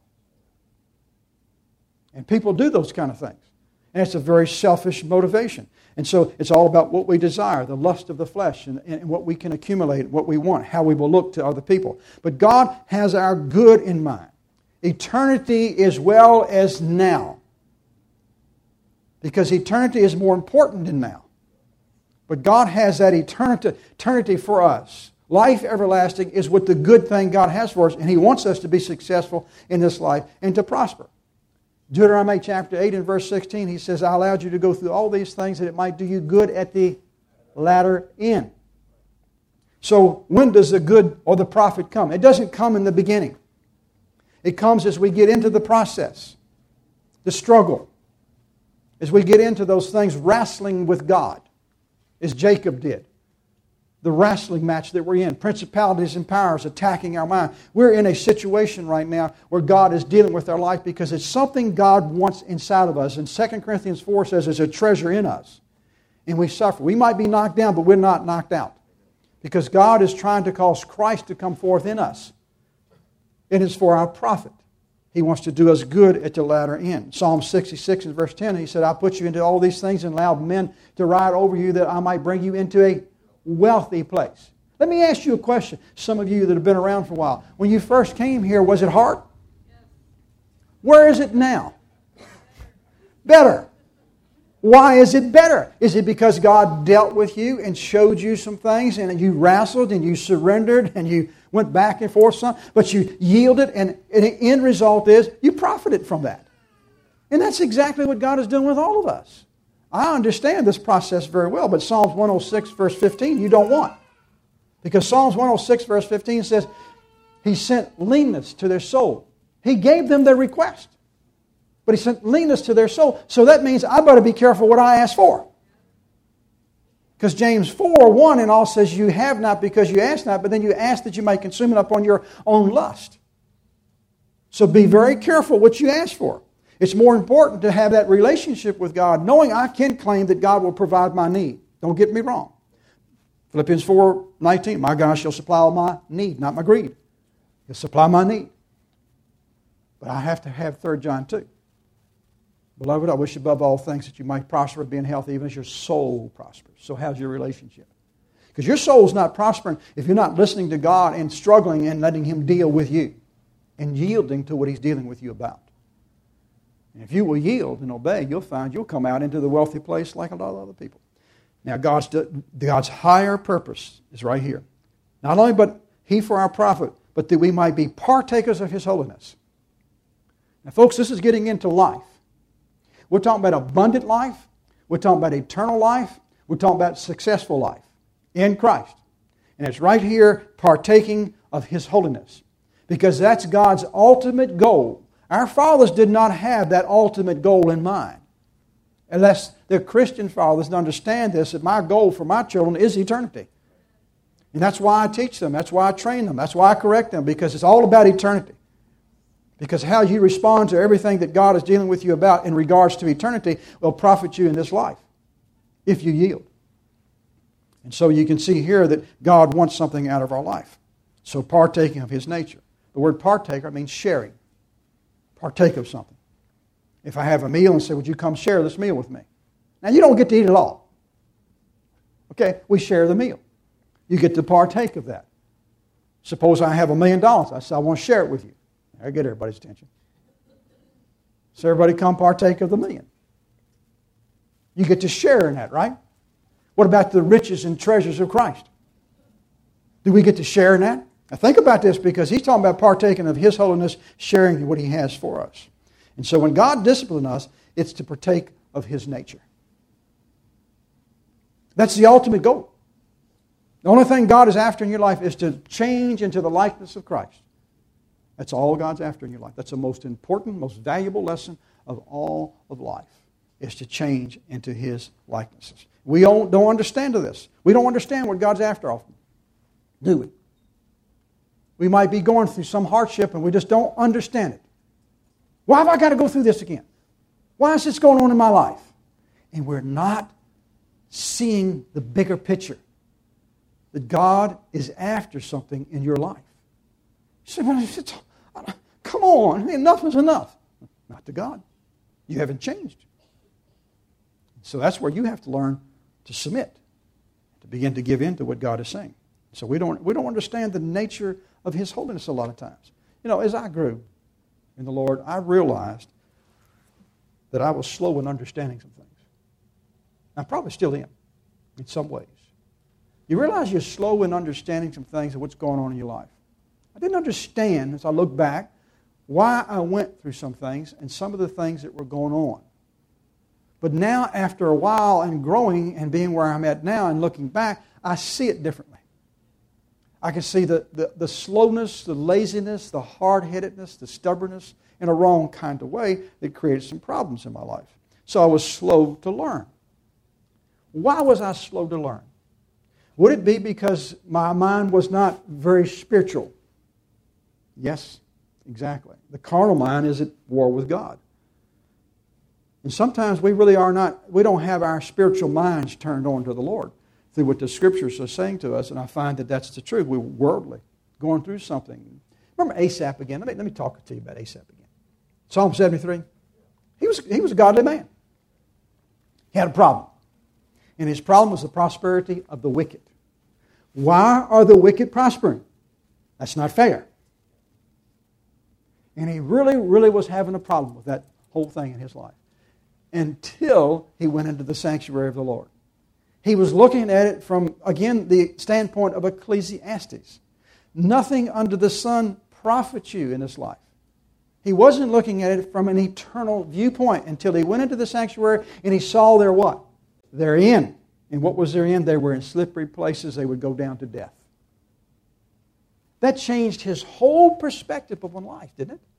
And people do those kind of things. And it's a very selfish motivation. And so it's all about what we desire, the lust of the flesh, and what we can accumulate, what we want, how we will look to other people. But God has our good in mind. Eternity as well as now. Because eternity is more important than now. But God has that eternity for us. Life everlasting is what the good thing God has for us, and He wants us to be successful in this life and to prosper. Deuteronomy chapter 8 and verse 16, He says, I allowed you to go through all these things that it might do you good at the latter end. So when does the good or the profit come? It doesn't come in the beginning. It comes as we get into the process, the struggle, as we get into those things wrestling with God, as Jacob did. The wrestling match that we're in, principalities and powers attacking our mind. We're in a situation right now where God is dealing with our life because it's something God wants inside of us. And 2 Corinthians 4 says there's a treasure in us. And we suffer. We might be knocked down, but we're not knocked out. Because God is trying to cause Christ to come forth in us. It is for our profit. He wants to do us good at the latter end. Psalm 66 and verse 10, He said, I put you into all these things and allowed men to ride over you that I might bring you into a wealthy place. Let me ask you a question. Some of you that have been around for a while. When you first came here, was it hard? Yes. Where is it now? Better. Why is it better? Is it because God dealt with you and showed you some things and you wrestled and you surrendered and you went back and forth some, but you yielded and the end result is you profited from that. And that's exactly what God is doing with all of us. I understand this process very well, but Psalms 106 verse 15 you don't want. Because Psalms 106 verse 15 says, He sent leanness to their soul. He gave them their request. But He sent leanness to their soul. So that means I better be careful what I ask for. Because James 4:1 and all says, you have not because you ask not, but then you ask that you may consume it upon your own lust. So be very careful what you ask for. It's more important to have that relationship with God, knowing I can claim that God will provide my need. Don't get me wrong. Philippians 4:19, my God shall supply all my need, not my greed. He'll supply my need. But I have to have 3 John 2. Beloved, I wish above all things that you might prosper and be in health even as your soul prospers. So how's your relationship? Because your soul's not prospering if you're not listening to God and struggling and letting Him deal with you and yielding to what He's dealing with you about. And if you will yield and obey, you'll find you'll come out into the wealthy place like a lot of other people. Now, God's higher purpose is right here. Not only but He for our profit, but that we might be partakers of His holiness. Now, folks, this is getting into life. We're talking about abundant life. We're talking about eternal life. We're talking about successful life in Christ. And it's right here, partaking of His holiness. Because that's God's ultimate goal. Our fathers did not have that ultimate goal in mind. Unless they're Christian fathers to understand this, that my goal for my children is eternity. And that's why I teach them. That's why I train them. That's why I correct them. Because it's all about eternity. Because how you respond to everything that God is dealing with you about in regards to eternity will profit you in this life. If you yield. And so you can see here that God wants something out of our life. So partaking of His nature. The word partaker means sharing. Partake of something. If I have a meal and say, would you come share this meal with me? Now you don't get to eat it all. Okay, we share the meal. You get to partake of that. Suppose I have $1 million. I say, I want to share it with you. I get everybody's attention. So everybody come partake of the $1 million. You get to share in that, right? What about the riches and treasures of Christ? Do we get to share in that? Now think about this because He's talking about partaking of His holiness, sharing what He has for us. And so when God disciplines us, it's to partake of His nature. That's the ultimate goal. The only thing God is after in your life is to change into the likeness of Christ. That's all God's after in your life. That's the most important, most valuable lesson of all of life, is to change into His likenesses. We don't understand this. We don't understand what God's after often, do we? We might be going through some hardship and we just don't understand it. Why have I got to go through this again? Why is this going on in my life? And we're not seeing the bigger picture. That God is after something in your life. You say, well, come on, enough is enough. Not to God. You haven't changed. So that's where you have to learn to submit, to begin to give in to what God is saying. So we don't understand the nature of His holiness a lot of times. You know, as I grew in the Lord, I realized that I was slow in understanding some things. I probably still am in some ways. You realize you're slow in understanding some things of what's going on in your life. I didn't understand, as I look back, why I went through some things and some of the things that were going on. But now, after a while and growing and being where I'm at now and looking back, I see it differently. I can see the slowness, the laziness, the hard-headedness, the stubbornness in a wrong kind of way that created some problems in my life. So I was slow to learn. Why was I slow to learn? Would it be because my mind was not very spiritual? Yes, exactly. The carnal mind is at war with God. And sometimes we really are not, we don't have our spiritual minds turned on to the Lord through what the Scriptures are saying to us, and I find that that's the truth. We're worldly, going through something. Remember Asaph again? Let me talk to you about Asaph again. Psalm 73. He was a godly man. He had a problem. And his problem was the prosperity of the wicked. Why are the wicked prospering? That's not fair. And he really, really was having a problem with that whole thing in his life. until he went into the sanctuary of the Lord. He was looking at it from, again, the standpoint of Ecclesiastes. Nothing under the sun profits you in this life. He wasn't looking at it from an eternal viewpoint until he went into the sanctuary and he saw their what? Their end. And what was their end? They were in slippery places. They would go down to death. That changed his whole perspective of life, didn't it?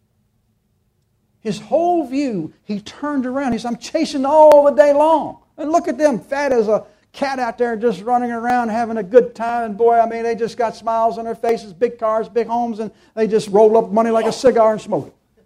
His whole view, he turned around. He said, I'm chasing all the day long. And look at them, fat as a cat out there just running around having a good time. And boy, I mean, they just got smiles on their faces, big cars, big homes, and they just roll up money like a cigar and smoke it.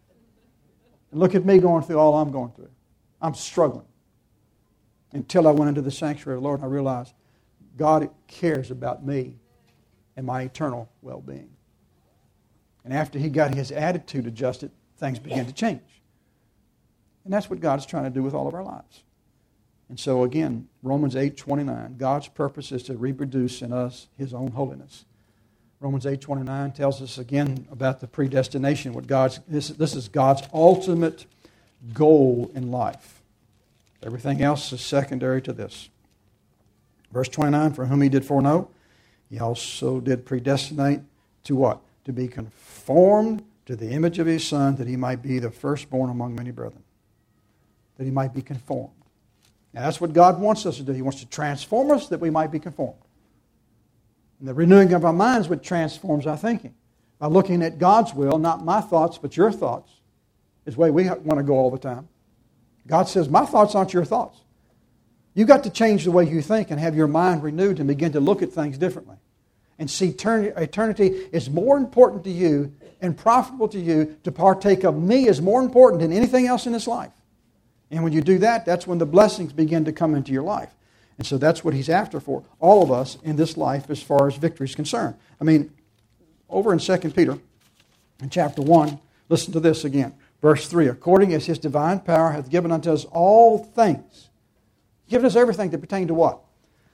And look at me going through all I'm going through. I'm struggling. Until I went into the sanctuary of the Lord and I realized God cares about me and my eternal well-being. And after he got his attitude adjusted, things began to change. And that's what God is trying to do with all of our lives. And so again, Romans 8:29, God's purpose is to reproduce in us his own holiness. Romans 8:29 tells us again about the predestination. This is God's ultimate goal in life. Everything else is secondary to this. Verse 29, for whom he did foreknow, he also did predestinate to what? To be conformed to the image of his Son, that he might be the firstborn among many brethren. That he might be conformed. Now that's what God wants us to do. He wants to transform us that we might be conformed. And the renewing of our minds what transforms our thinking. By looking at God's will, not my thoughts, but your thoughts, is the way we want to go all the time. God says, my thoughts aren't your thoughts. You've got to change the way you think and have your mind renewed and begin to look at things differently. And see eternity is more important to you and profitable to you. To partake of me is more important than anything else in this life. And when you do that, that's when the blessings begin to come into your life. And so that's what he's after for all of us in this life as far as victory is concerned. I mean, over in 2 Peter, in chapter 1, listen to this again. Verse 3, according as his divine power hath given unto us all things. Given us everything that pertain to what?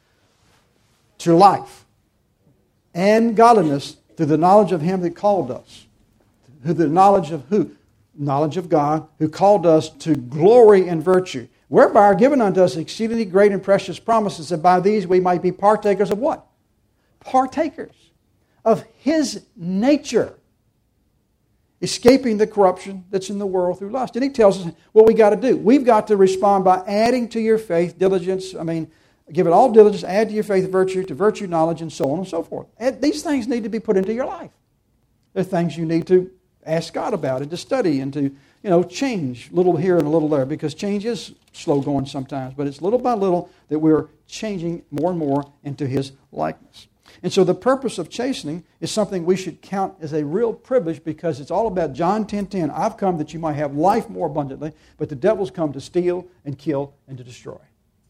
To life and godliness through the knowledge of him that called us. Through the knowledge of who? Knowledge of God, who called us to glory and virtue, whereby are given unto us exceedingly great and precious promises, that by these we might be partakers of what? Partakers of his nature, escaping the corruption that's in the world through lust. And he tells us what we got to do. We've got to respond by adding to your faith diligence. Give it all diligence, add to your faith virtue knowledge, and so on and so forth. And these things need to be put into your life. They're things you need to ask God about and to study and to, change a little here and a little there, because change is slow going sometimes, but it's little by little that we're changing more and more into his likeness. And so the purpose of chastening is something we should count as a real privilege, because it's all about John 10:10. I've come that you might have life more abundantly, but the devil's come to steal and kill and to destroy.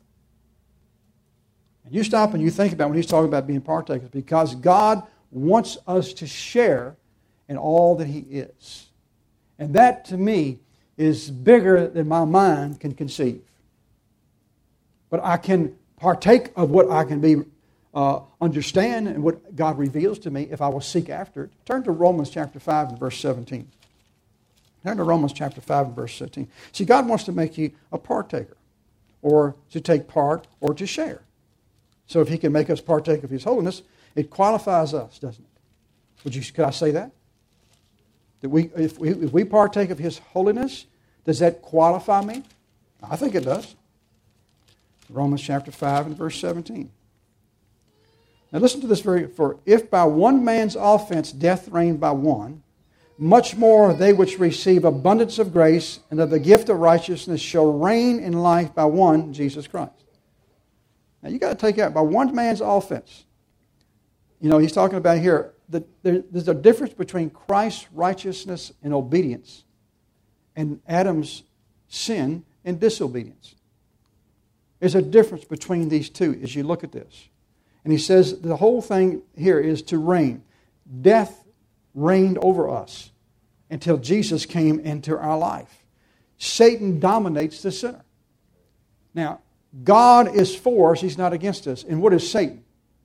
And you stop and you think about when he's talking about being partakers, because God wants us to share in all that he is. And that, to me, is bigger than my mind can conceive. But I can partake of what I can be understand and what God reveals to me if I will seek after it. Turn to Romans chapter 5 and verse 17. Turn to Romans chapter 5 and verse 17. See, God wants to make you a partaker, or to take part, or to share. So if he can make us partake of his holiness, it qualifies us, doesn't it? Could I say that? That if we partake of his holiness, does that qualify me? I think it does. Romans chapter 5 and verse 17. Now listen to this for if by one man's offense death reigned by one, much more they which receive abundance of grace and of the gift of righteousness shall reign in life by one, Jesus Christ. Now you got to take out by one man's offense. He's talking about here that there's a difference between Christ's righteousness and obedience and Adam's sin and disobedience. There's a difference between these two as you look at this. And he says the whole thing here is to reign. Death reigned over us until Jesus came into our life. Satan dominates the sinner. Now, God is for us, he's not against us. And what is Satan?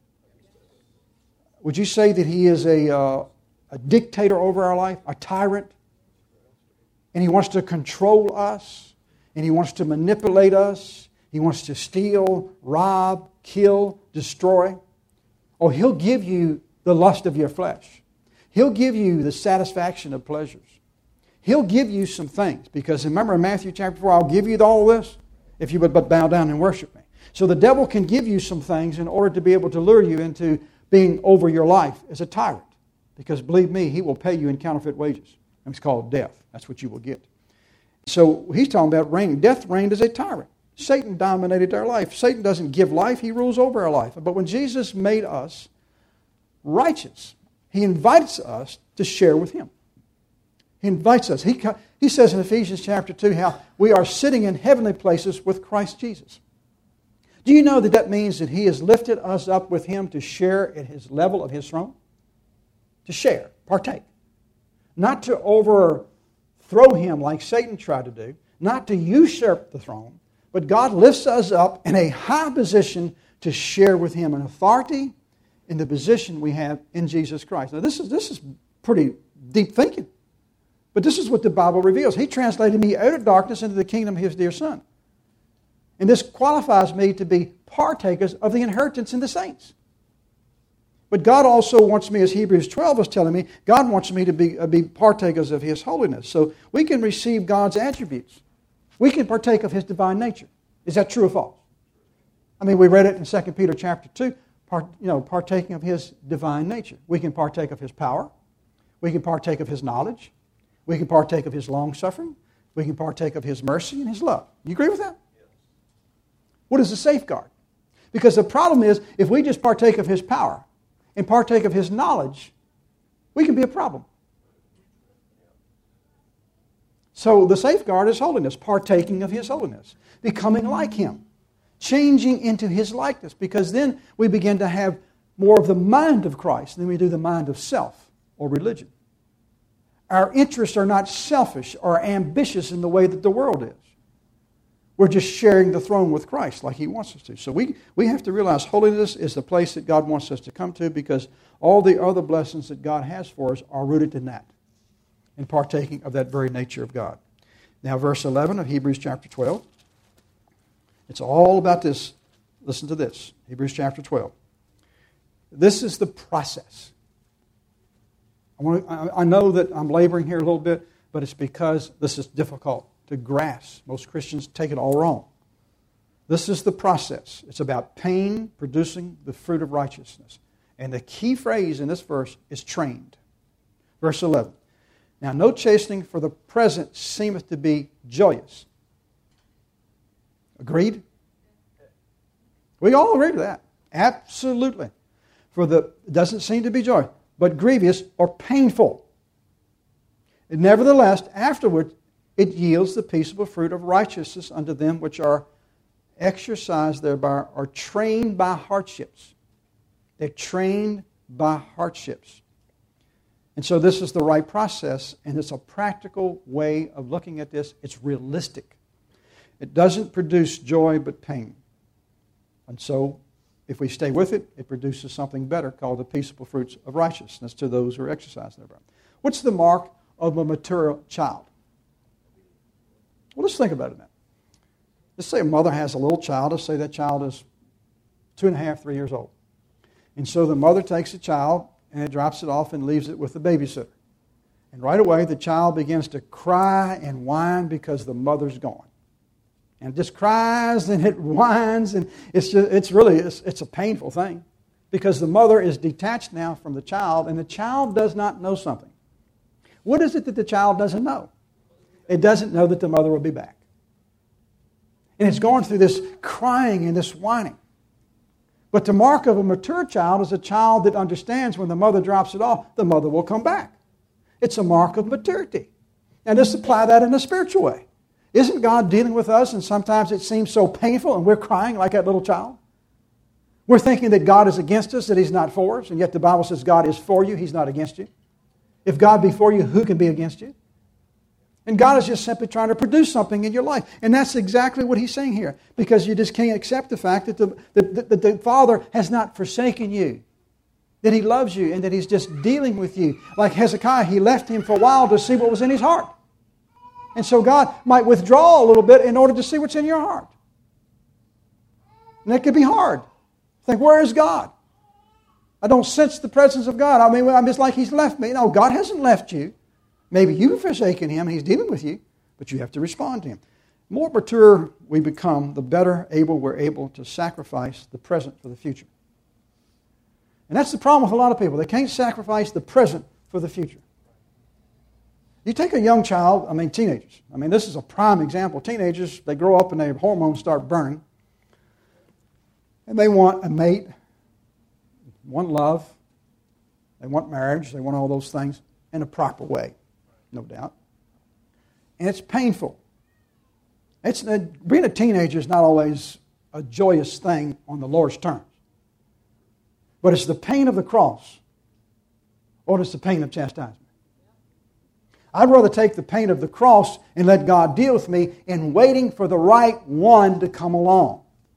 Would you say that he is a dictator over our life, a tyrant? And he wants to control us. and he wants to manipulate us. He wants to steal, rob, kill, destroy. Oh, he'll give you the lust of your flesh. He'll give you the satisfaction of pleasures. He'll give you some things. Because remember in Matthew chapter 4, I'll give you all this if you would but bow down and worship me. So the devil can give you some things in order to be able to lure you into being over your life as a tyrant. Because believe me, he will pay you in counterfeit wages. And it's called death. That's what you will get. So he's talking about reigning. Death reigned as a tyrant. Satan dominated our life. Satan doesn't give life, he rules over our life. But when Jesus made us righteous, he invites us to share with him. He invites us. He says in Ephesians chapter 2 how we are sitting in heavenly places with Christ Jesus. Do you know that that means that he has lifted us up with him to share at his level of his throne? To share, partake. Not to overthrow him like Satan tried to do, not to usurp the throne, but God lifts us up in a high position to share with him an authority in the position we have in Jesus Christ. Now this is pretty deep thinking. But this is what the Bible reveals. He translated me out of darkness into the kingdom of his dear Son. And this qualifies me to be partakers of the inheritance in the saints. But God also wants me, as Hebrews 12 is telling me, God wants me to be partakers of his holiness. So we can receive God's attributes. We can partake of his divine nature. Is that true or false? I mean, we read it in 2 Peter chapter 2, partaking of his divine nature. We can partake of his power. We can partake of his knowledge. We can partake of his long-suffering. We can partake of his mercy and his love. You agree with that? Yes. What is the safeguard? Because the problem is, if we just partake of his power and partake of his knowledge, we can be a problem. So the safeguard is holiness, partaking of his holiness, becoming like him, changing into his likeness, because then we begin to have more of the mind of Christ than we do the mind of self or religion. Our interests are not selfish or ambitious in the way that the world is. We're just sharing the throne with Christ like he wants us to. So we have to realize holiness is the place that God wants us to come to, because all the other blessings that God has for us are rooted in that, in partaking of that very nature of God. Now verse 11 of Hebrews chapter 12. It's all about this. Listen to this. Hebrews chapter 12. This is the process. I know that I'm laboring here a little bit, but it's because this is difficult to grasp. Most Christians take it all wrong. This is the process. It's about pain producing the fruit of righteousness. And the key phrase in this verse is trained. Verse 11. Now, no chastening for the present seemeth to be joyous. Agreed? We all agree to that. Absolutely. It doesn't seem to be joy, but grievous or painful. And nevertheless, afterward, it yields the peaceable fruit of righteousness unto them which are exercised thereby, are trained by hardships. They're trained by hardships. And so this is the right process, and it's a practical way of looking at this. It's realistic. It doesn't produce joy but pain. And so if we stay with it, it produces something better called the peaceable fruits of righteousness to those who are exercised thereby. What's the mark of a mature child? Well, let's think about it now. Let's say a mother has a little child. Let's say that child is 2.5, 3 years old. And so the mother takes the child and drops it off and leaves it with the babysitter. And right away, the child begins to cry and whine because the mother's gone. And it just cries and it whines, and it's a painful thing, because the mother is detached now from the child, and the child does not know something. What is it that the child doesn't know? It doesn't know that the mother will be back. And it's going through this crying and this whining. But the mark of a mature child is a child that understands when the mother drops it off, the mother will come back. It's a mark of maturity. And let's apply that in a spiritual way. Isn't God dealing with us, and sometimes it seems so painful and we're crying like that little child? We're thinking that God is against us, that He's not for us, and yet the Bible says God is for you, He's not against you. If God be for you, who can be against you? And God is just simply trying to produce something in your life. And that's exactly what He's saying here, because you just can't accept the fact that the Father has not forsaken you, that He loves you, and that He's just dealing with you. Like Hezekiah, he left him for a while to see what was in his heart. And so God might withdraw a little bit in order to see what's in your heart. And that could be hard. Think, where is God? I don't sense the presence of God. I mean, I'm just like He's left me. No, God hasn't left you. Maybe you've forsaken Him and He's dealing with you, but you have to respond to Him. The more mature we become, the better we're able to sacrifice the present for the future. And that's the problem with a lot of people. They can't sacrifice the present for the future. You take a young child, teenagers. This is a prime example. Teenagers, they grow up and their hormones start burning. And they want a mate, want love, they want marriage, they want all those things in a proper way, no doubt. And it's painful. Being a teenager is not always a joyous thing on the Lord's terms. But it's the pain of the cross, or it's the pain of chastisement. I'd rather take the pain of the cross and let God deal with me in waiting for the right one to come along.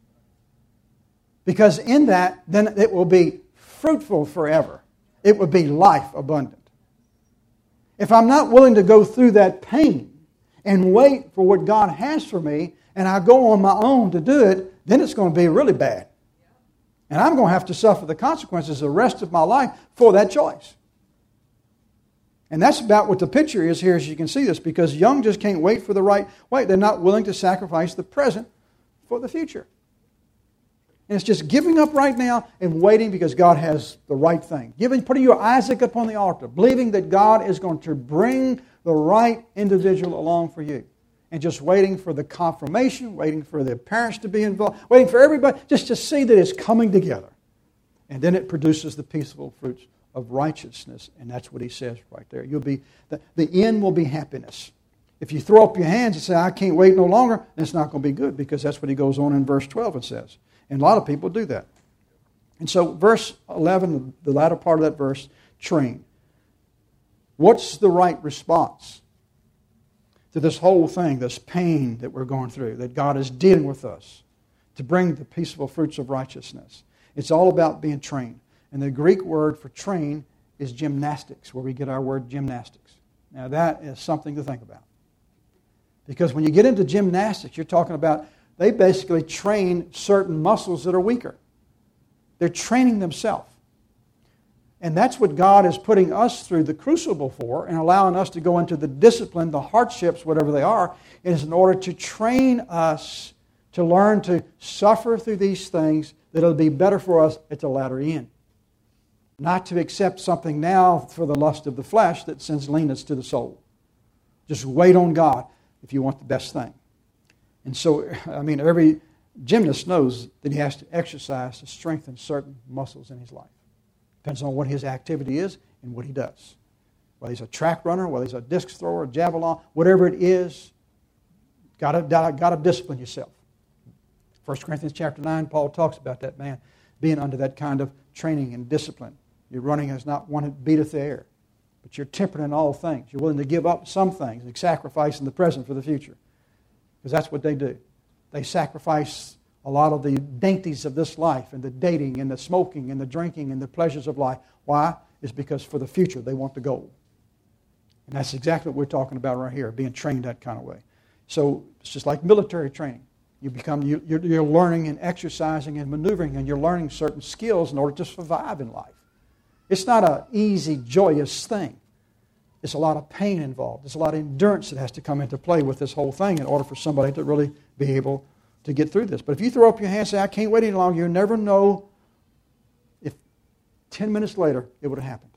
Because in that, then it will be fruitful forever. It will be life abundant. If I'm not willing to go through that pain and wait for what God has for me, and I go on my own to do it, then it's going to be really bad. And I'm going to have to suffer the consequences the rest of my life for that choice. And that's about what the picture is here, as you can see this, because young just can't wait for the right way. They're not willing to sacrifice the present for the future. And it's just giving up right now and waiting because God has the right thing. Putting your Isaac upon the altar, believing that God is going to bring the right individual along for you. And just waiting for the confirmation, waiting for the parents to be involved, waiting for everybody just to see that it's coming together. And then it produces the peaceful fruits of righteousness. And that's what he says right there. The end will be happiness. If you throw up your hands and say, I can't wait no longer, then it's not going to be good, because that's what he goes on in verse 12 and says. And a lot of people do that. And so verse 11, the latter part of that verse, train. What's the right response to this whole thing, this pain that we're going through, that God is dealing with us to bring the peaceful fruits of righteousness? It's all about being trained. And the Greek word for train is gymnastics, where we get our word gymnastics. Now that is something to think about. Because when you get into gymnastics, you're talking about they basically train certain muscles that are weaker. They're training themselves. And that's what God is putting us through the crucible for, and allowing us to go into the discipline, the hardships, whatever they are, is in order to train us to learn to suffer through these things that it'll be better for us at the latter end. Not to accept something now for the lust of the flesh that sends leanness to the soul. Just wait on God if you want the best thing. And so, every gymnast knows that he has to exercise to strengthen certain muscles in his life. Depends on what his activity is and what he does. Whether he's a track runner, whether he's a disc thrower, a javelin, whatever it is, got to discipline yourself. 1 Corinthians chapter 9, Paul talks about that man being under that kind of training and discipline. Your running is not one that beateth the air, but you're temperate in all things. You're willing to give up some things and sacrifice in the present for the future. Because that's what they do. They sacrifice a lot of the dainties of this life, and the dating and the smoking and the drinking and the pleasures of life. Why? It's because for the future they want the goal. And that's exactly what we're talking about right here, being trained that kind of way. So it's just like military training. You're learning and exercising and maneuvering, and you're learning certain skills in order to survive in life. It's not an easy, joyous thing. There's a lot of pain involved. There's a lot of endurance that has to come into play with this whole thing in order for somebody to really be able to get through this. But if you throw up your hand and say, I can't wait any longer, you'll never know if 10 minutes later it would have happened.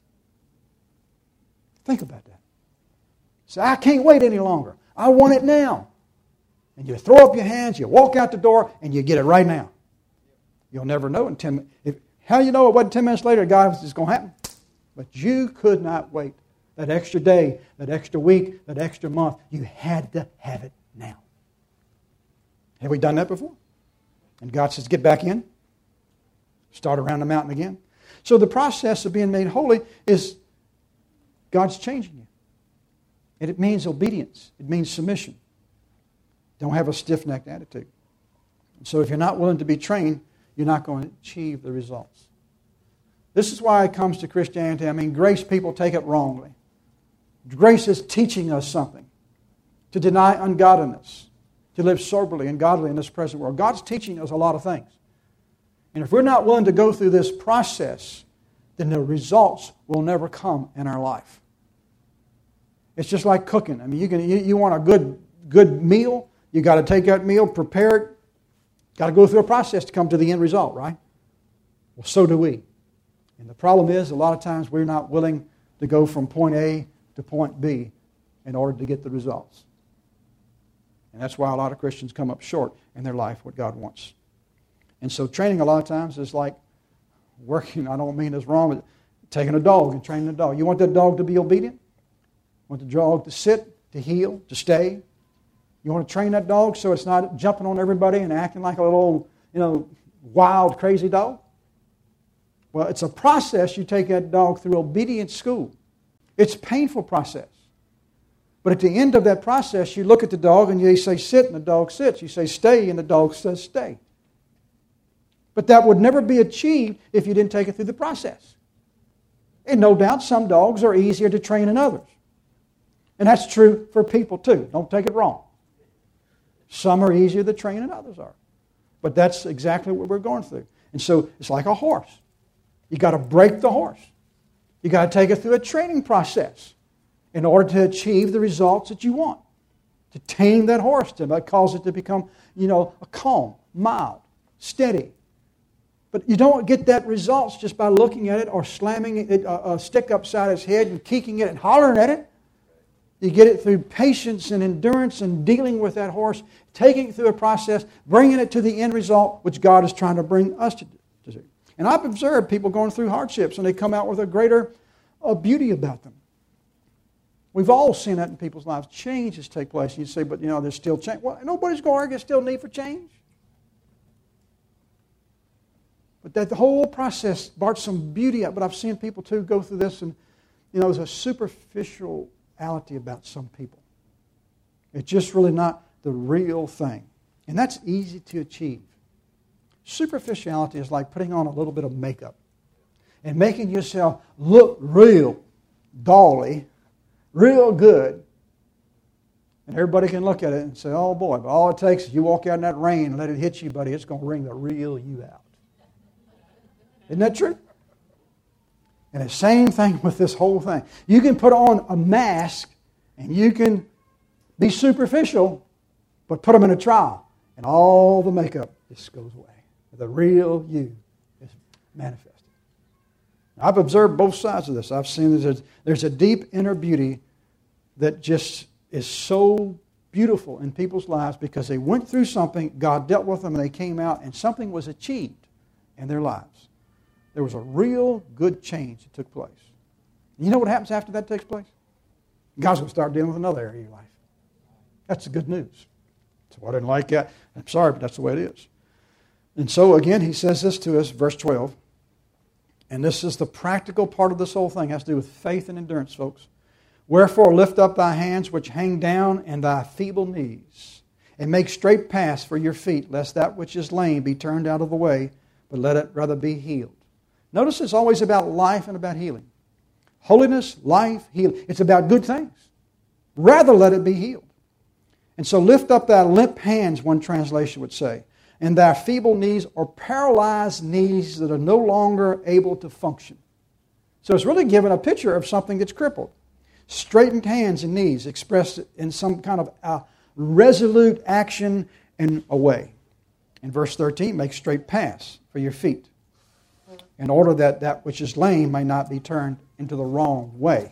Think about that. Say, I can't wait any longer. I want it now. And you throw up your hands, you walk out the door, and you get it right now. You'll never know in 10 minutes. How do you know it wasn't 10 minutes later God was going to happen? But you could not wait. That extra day, that extra week, that extra month, you had to have it now. Have we done that before? And God says, get back in. Start around the mountain again. So the process of being made holy is God's changing you. And it means obedience. It means submission. Don't have a stiff-necked attitude. So if you're not willing to be trained, you're not going to achieve the results. This is why it comes to Christianity. Grace people take it wrongly. Grace is teaching us something. to deny ungodliness, to live soberly and godly in this present world. God's teaching us a lot of things. And if we're not willing to go through this process, then the results will never come in our life. It's just like cooking. I mean, you want a good meal, you got to take that meal, prepare it, got to go through a process to come to the end result, right? Well, so do we. And the problem is, a lot of times we're not willing to go from point A to point B in order to get the results. And that's why a lot of Christians come up short in their life what God wants. And so training a lot of times is like working, I don't mean this wrong, but taking a dog and training a dog. You want that dog to be obedient? You want the dog to sit, to heel, to stay? You want to train that dog so it's not jumping on everybody and acting like a little, wild, crazy dog? Well, it's a process. You take that dog through obedience school. It's a painful process. But at the end of that process, you look at the dog and you say sit, and the dog sits. You say stay, and the dog says stay. But that would never be achieved if you didn't take it through the process. And no doubt some dogs are easier to train than others. And that's true for people too. Don't take it wrong. Some are easier to train than others are. But that's exactly what we're going through. And so it's like a horse. You got to break the horse. You got to take it through a training process in order to achieve the results that you want. To tame that horse, to cause it to become, a calm, mild, steady. But you don't get that results just by looking at it or slamming it, a stick upside its head and kicking it and hollering at it. You get it through patience and endurance and dealing with that horse, taking it through a process, bringing it to the end result, which God is trying to bring us to do. And I've observed people going through hardships and they come out with a greater beauty about them. We've all seen that in people's lives. Changes take place. You say, but there's still change. Well, nobody's going to argue there's still need for change. But that the whole process brought some beauty out. But I've seen people too go through this, and there's a superficiality about some people. It's just really not the real thing. And that's easy to achieve. Superficiality is like putting on a little bit of makeup and making yourself look real dolly, real good. And everybody can look at it and say, oh boy, but all it takes is you walk out in that rain and let it hit you, buddy, it's going to wring the real you out. Isn't that true? And the same thing with this whole thing. You can put on a mask and you can be superficial, but put them in a trial and all the makeup just goes away. The real you is manifested. I've observed both sides of this. I've seen there's a deep inner beauty that just is so beautiful in people's lives because they went through something, God dealt with them, and they came out, and something was achieved in their lives. There was a real good change that took place. You know what happens after that takes place? God's going to start dealing with another area of your life. That's the good news. So I didn't like that. I'm sorry, but that's the way it is. And so again, he says this to us, verse 12. And this is the practical part of this whole thing. It has to do with faith and endurance, folks. Wherefore lift up thy hands which hang down and thy feeble knees, and make straight paths for your feet, lest that which is lame be turned out of the way, but let it rather be healed. Notice it's always about life and about healing. Holiness, life, healing. It's about good things. Rather let it be healed. And so lift up thy limp hands, one translation would say, and thy feeble knees or paralyzed knees that are no longer able to function. So it's really giving a picture of something that's crippled. Straightened hands and knees expressed in some kind of resolute action and a way. In verse 13, make straight paths for your feet, in order that that which is lame may not be turned into the wrong way.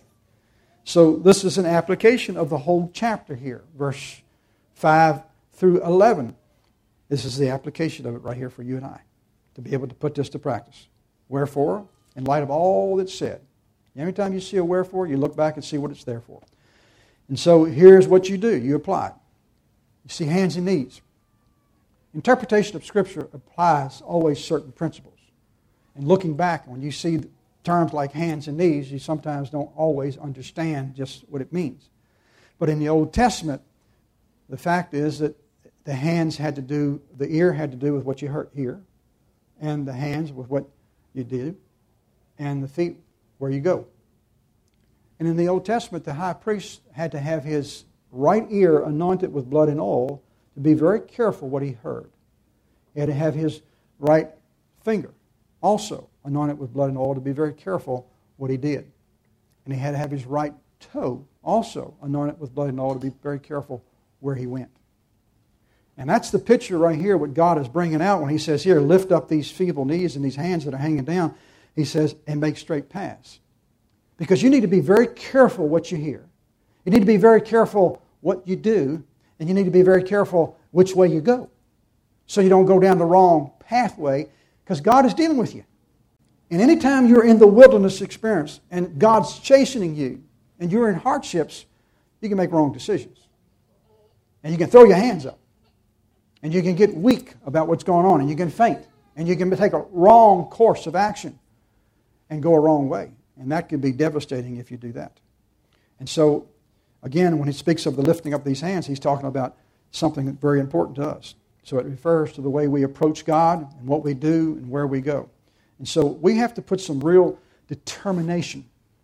So this is an application of the whole chapter here, verse 5 through 11. This is the application of it right here for you and I, to be able to put this to practice. Wherefore, in light of all that's said, every time you see a wherefore, you look back and see what it's there for. And so here's what you do. You apply it. You see hands and knees. Interpretation of Scripture applies always certain principles. And looking back, when you see terms like hands and knees, you sometimes don't always understand just what it means. But in the Old Testament, the fact is that the hands had to do, the ear had to do with what you hear, and the hands with what you do, and the feet where you go. And in the Old Testament, the high priest had to have his right ear anointed with blood and oil to be very careful what he heard. He had to have his right finger also anointed with blood and oil to be very careful what he did. And he had to have his right toe also anointed with blood and oil to be very careful where he went. And that's the picture right here, what God is bringing out when he says here, lift up these feeble knees and these hands that are hanging down. He says, and make straight paths. Because you need to be very careful what you hear. You need to be very careful what you do, and you need to be very careful which way you go. So you don't go down the wrong pathway, because God is dealing with you. And anytime you're in the wilderness experience and God's chastening you and you're in hardships, you can make wrong decisions. And you can throw your hands up. And you can get weak about what's going on. And you can faint. And you can take a wrong course of action and go a wrong way. And that could be devastating if you do that. And so, again, when he speaks of the lifting up these hands, he's talking about something that's very important to us. So it refers to the way we approach God and what we do and where we go. And so we have to put some real determination,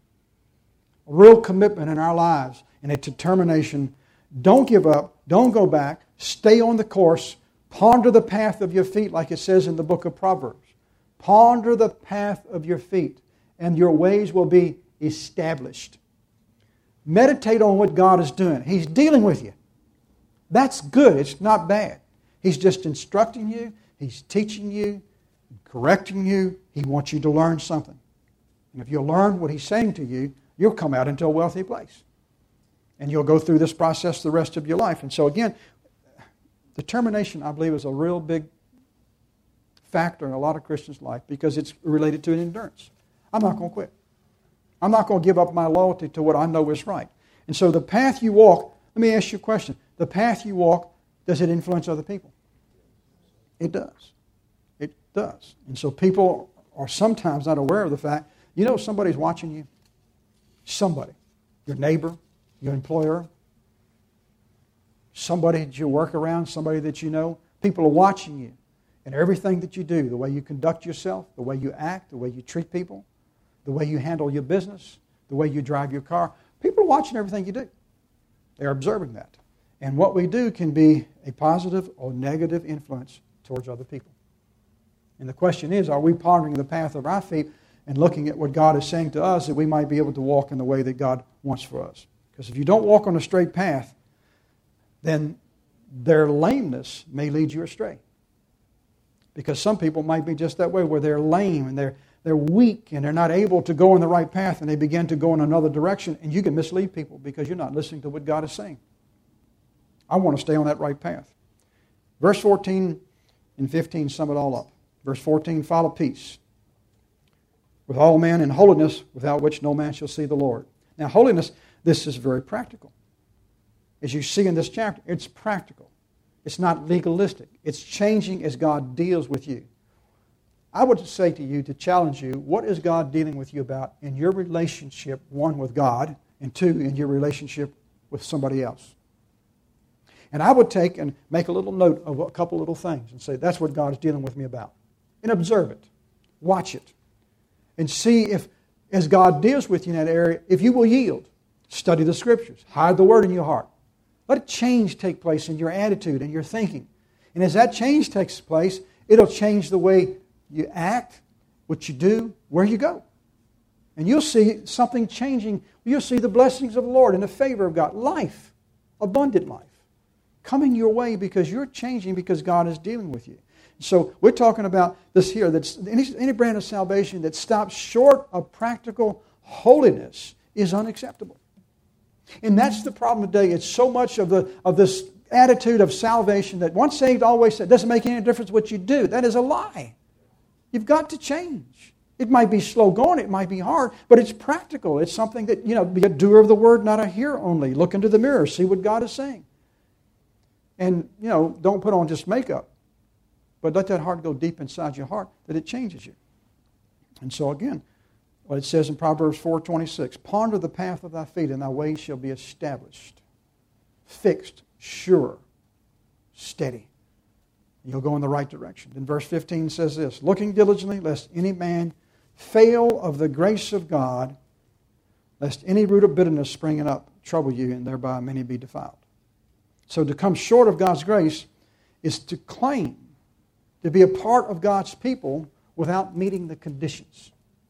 a real commitment in our lives, and a determination. Don't give up. Don't go back. Stay on the course. Ponder the path of your feet, like it says in the book of Proverbs. Ponder the path of your feet, and your ways will be established. Meditate on what God is doing. He's dealing with you. That's good. It's not bad. He's just instructing you. He's teaching you, correcting you. He wants you to learn something. And if you'll learn what He's saying to you, you'll come out into a wealthy place. And you'll go through this process the rest of your life. And so again, determination, I believe, is a real big factor in a lot of Christians' life because it's related to an endurance. I'm not going to quit. I'm not going to give up my loyalty to what I know is right. And so the path you walk, let me ask you a question. The path you walk, does it influence other people? It does. It does. And so people are sometimes not aware of the fact, you know, somebody's watching you. Somebody. Your neighbor, your employer, somebody that you work around, somebody that you know. People are watching you and everything that you do, the way you conduct yourself, the way you act, the way you treat people, the way you handle your business, the way you drive your car. People are watching everything you do. They're observing that. And what we do can be a positive or negative influence towards other people. And the question is, are we pondering the path of our feet and looking at what God is saying to us that we might be able to walk in the way that God wants for us? Because if you don't walk on a straight path, then their lameness may lead you astray. Because some people might be just that way, where they're lame and they're weak and they're not able to go in the right path and they begin to go in another direction, and you can mislead people because you're not listening to what God is saying. I want to stay on that right path. Verse 14 and 15 sum it all up. Verse 14, follow peace with all men and holiness, without which no man shall see the Lord. Now, holiness, this is very practical. As you see in this chapter, it's practical. It's not legalistic. It's changing as God deals with you. I would say to you, to challenge you, what is God dealing with you about in your relationship, one, with God, and two, in your relationship with somebody else? And I would take and make a little note of a couple little things and say, that's what God is dealing with me about. And observe it. Watch it. And see if, as God deals with you in that area, if you will yield. Study the Scriptures. Hide the Word in your heart. Let a change take place in your attitude and your thinking. And as that change takes place, it'll change the way you act, what you do, where you go. And you'll see something changing. You'll see the blessings of the Lord and the favor of God. Life, abundant life, coming your way because you're changing because God is dealing with you. So we're talking about this here, that any brand of salvation that stops short of practical holiness is unacceptable. And that's the problem today. It's so much of this attitude of salvation that once saved, always saved. It doesn't make any difference what you do. That is a lie. You've got to change. It might be slow going, it might be hard, but it's practical. It's something that, be a doer of the word, not a hearer only. Look into the mirror, see what God is saying. And, don't put on just makeup, but let that heart go deep inside your heart that it changes you. And so again, what it says in Proverbs 4:26, ponder the path of thy feet, and thy ways shall be established, fixed, sure, steady. You'll go in the right direction. Then verse 15 says this, looking diligently, lest any man fail of the grace of God, lest any root of bitterness springing up trouble you, and thereby many be defiled. So to come short of God's grace is to claim to be a part of God's people without meeting the conditions.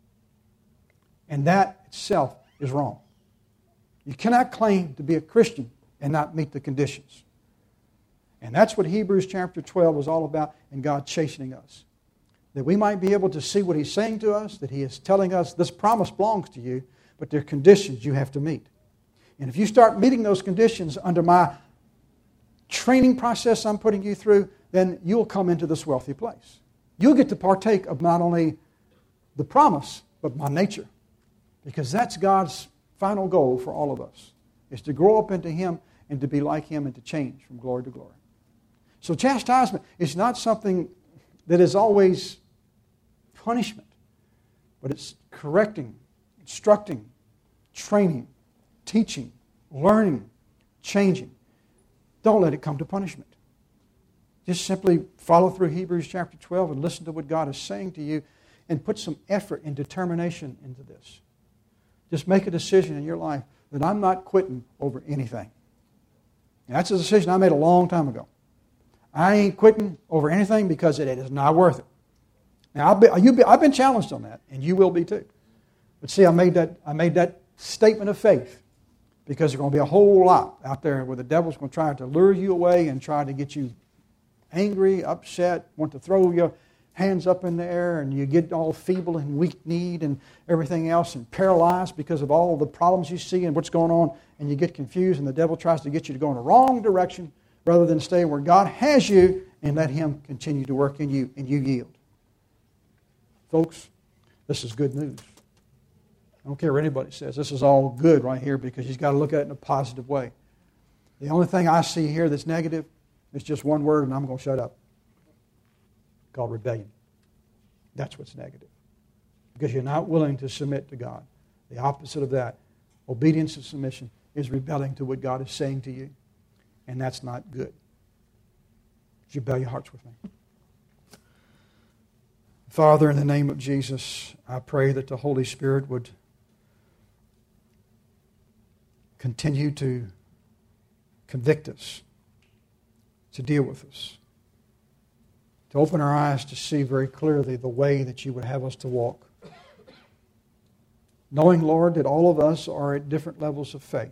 And that itself is wrong. You cannot claim to be a Christian and not meet the conditions. And that's what Hebrews chapter 12 was all about, and God chastening us. That we might be able to see what He's saying to us, that He is telling us this promise belongs to you, but there are conditions you have to meet. And if you start meeting those conditions under my training process I'm putting you through, then you'll come into this wealthy place. You'll get to partake of not only the promise, but my nature. Because that's God's final goal for all of us, is to grow up into Him and to be like Him and to change from glory to glory. So chastisement is not something that is always punishment, but it's correcting, instructing, training, teaching, learning, changing. Don't let it come to punishment. Just simply follow through Hebrews chapter 12 and listen to what God is saying to you and put some effort and determination into this. Just make a decision in your life that I'm not quitting over anything. And that's a decision I made a long time ago. I ain't quitting over anything because it is not worth it. Now, I've been challenged on that, and you will be too. But see, I made that statement of faith because there's going to be a whole lot out there where the devil's going to try to lure you away and try to get you angry, upset, want to throw your hands up in the air, and you get all feeble and weak-kneed and everything else and paralyzed because of all the problems you see and what's going on, and you get confused, and the devil tries to get you to go in the wrong direction rather than stay where God has you and let Him continue to work in you and you yield. Folks, this is good news. I don't care what anybody says. This is all good right here because you've got to look at it in a positive way. The only thing I see here that's negative is just one word, and I'm going to shut up. Called rebellion. That's what's negative. Because you're not willing to submit to God. The opposite of that, obedience and submission, is rebelling to what God is saying to you. And that's not good. Would you bow your hearts with me? Father, in the name of Jesus, I pray that the Holy Spirit would continue to convict us, to deal with us, to open our eyes to see very clearly the way that you would have us to walk. Knowing, Lord, that all of us are at different levels of faith.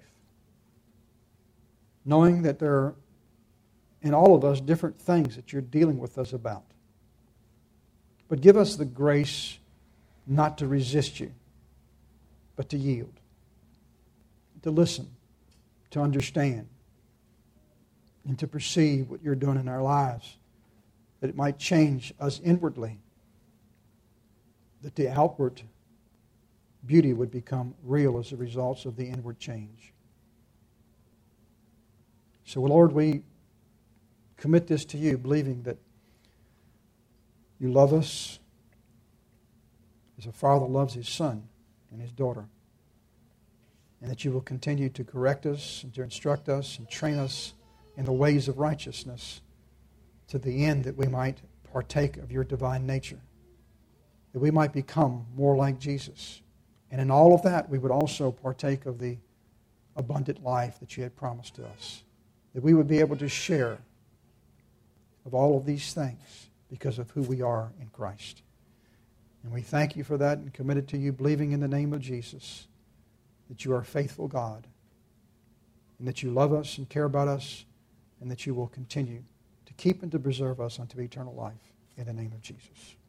Knowing that there are in all of us different things that you're dealing with us about. But give us the grace not to resist you, but to yield, to listen, to understand, and to perceive what you're doing in our lives, that it might change us inwardly, that the outward beauty would become real as a result of the inward change. So, Lord, we commit this to you, believing that you love us as a father loves his son and his daughter, and that you will continue to correct us and to instruct us and train us in the ways of righteousness to the end that we might partake of your divine nature, that we might become more like Jesus. And in all of that, we would also partake of the abundant life that you had promised to us, that we would be able to share of all of these things because of who we are in Christ. And we thank you for that and commit it to you, believing in the name of Jesus that you are a faithful God and that you love us and care about us and that you will continue to keep and to preserve us unto eternal life in the name of Jesus.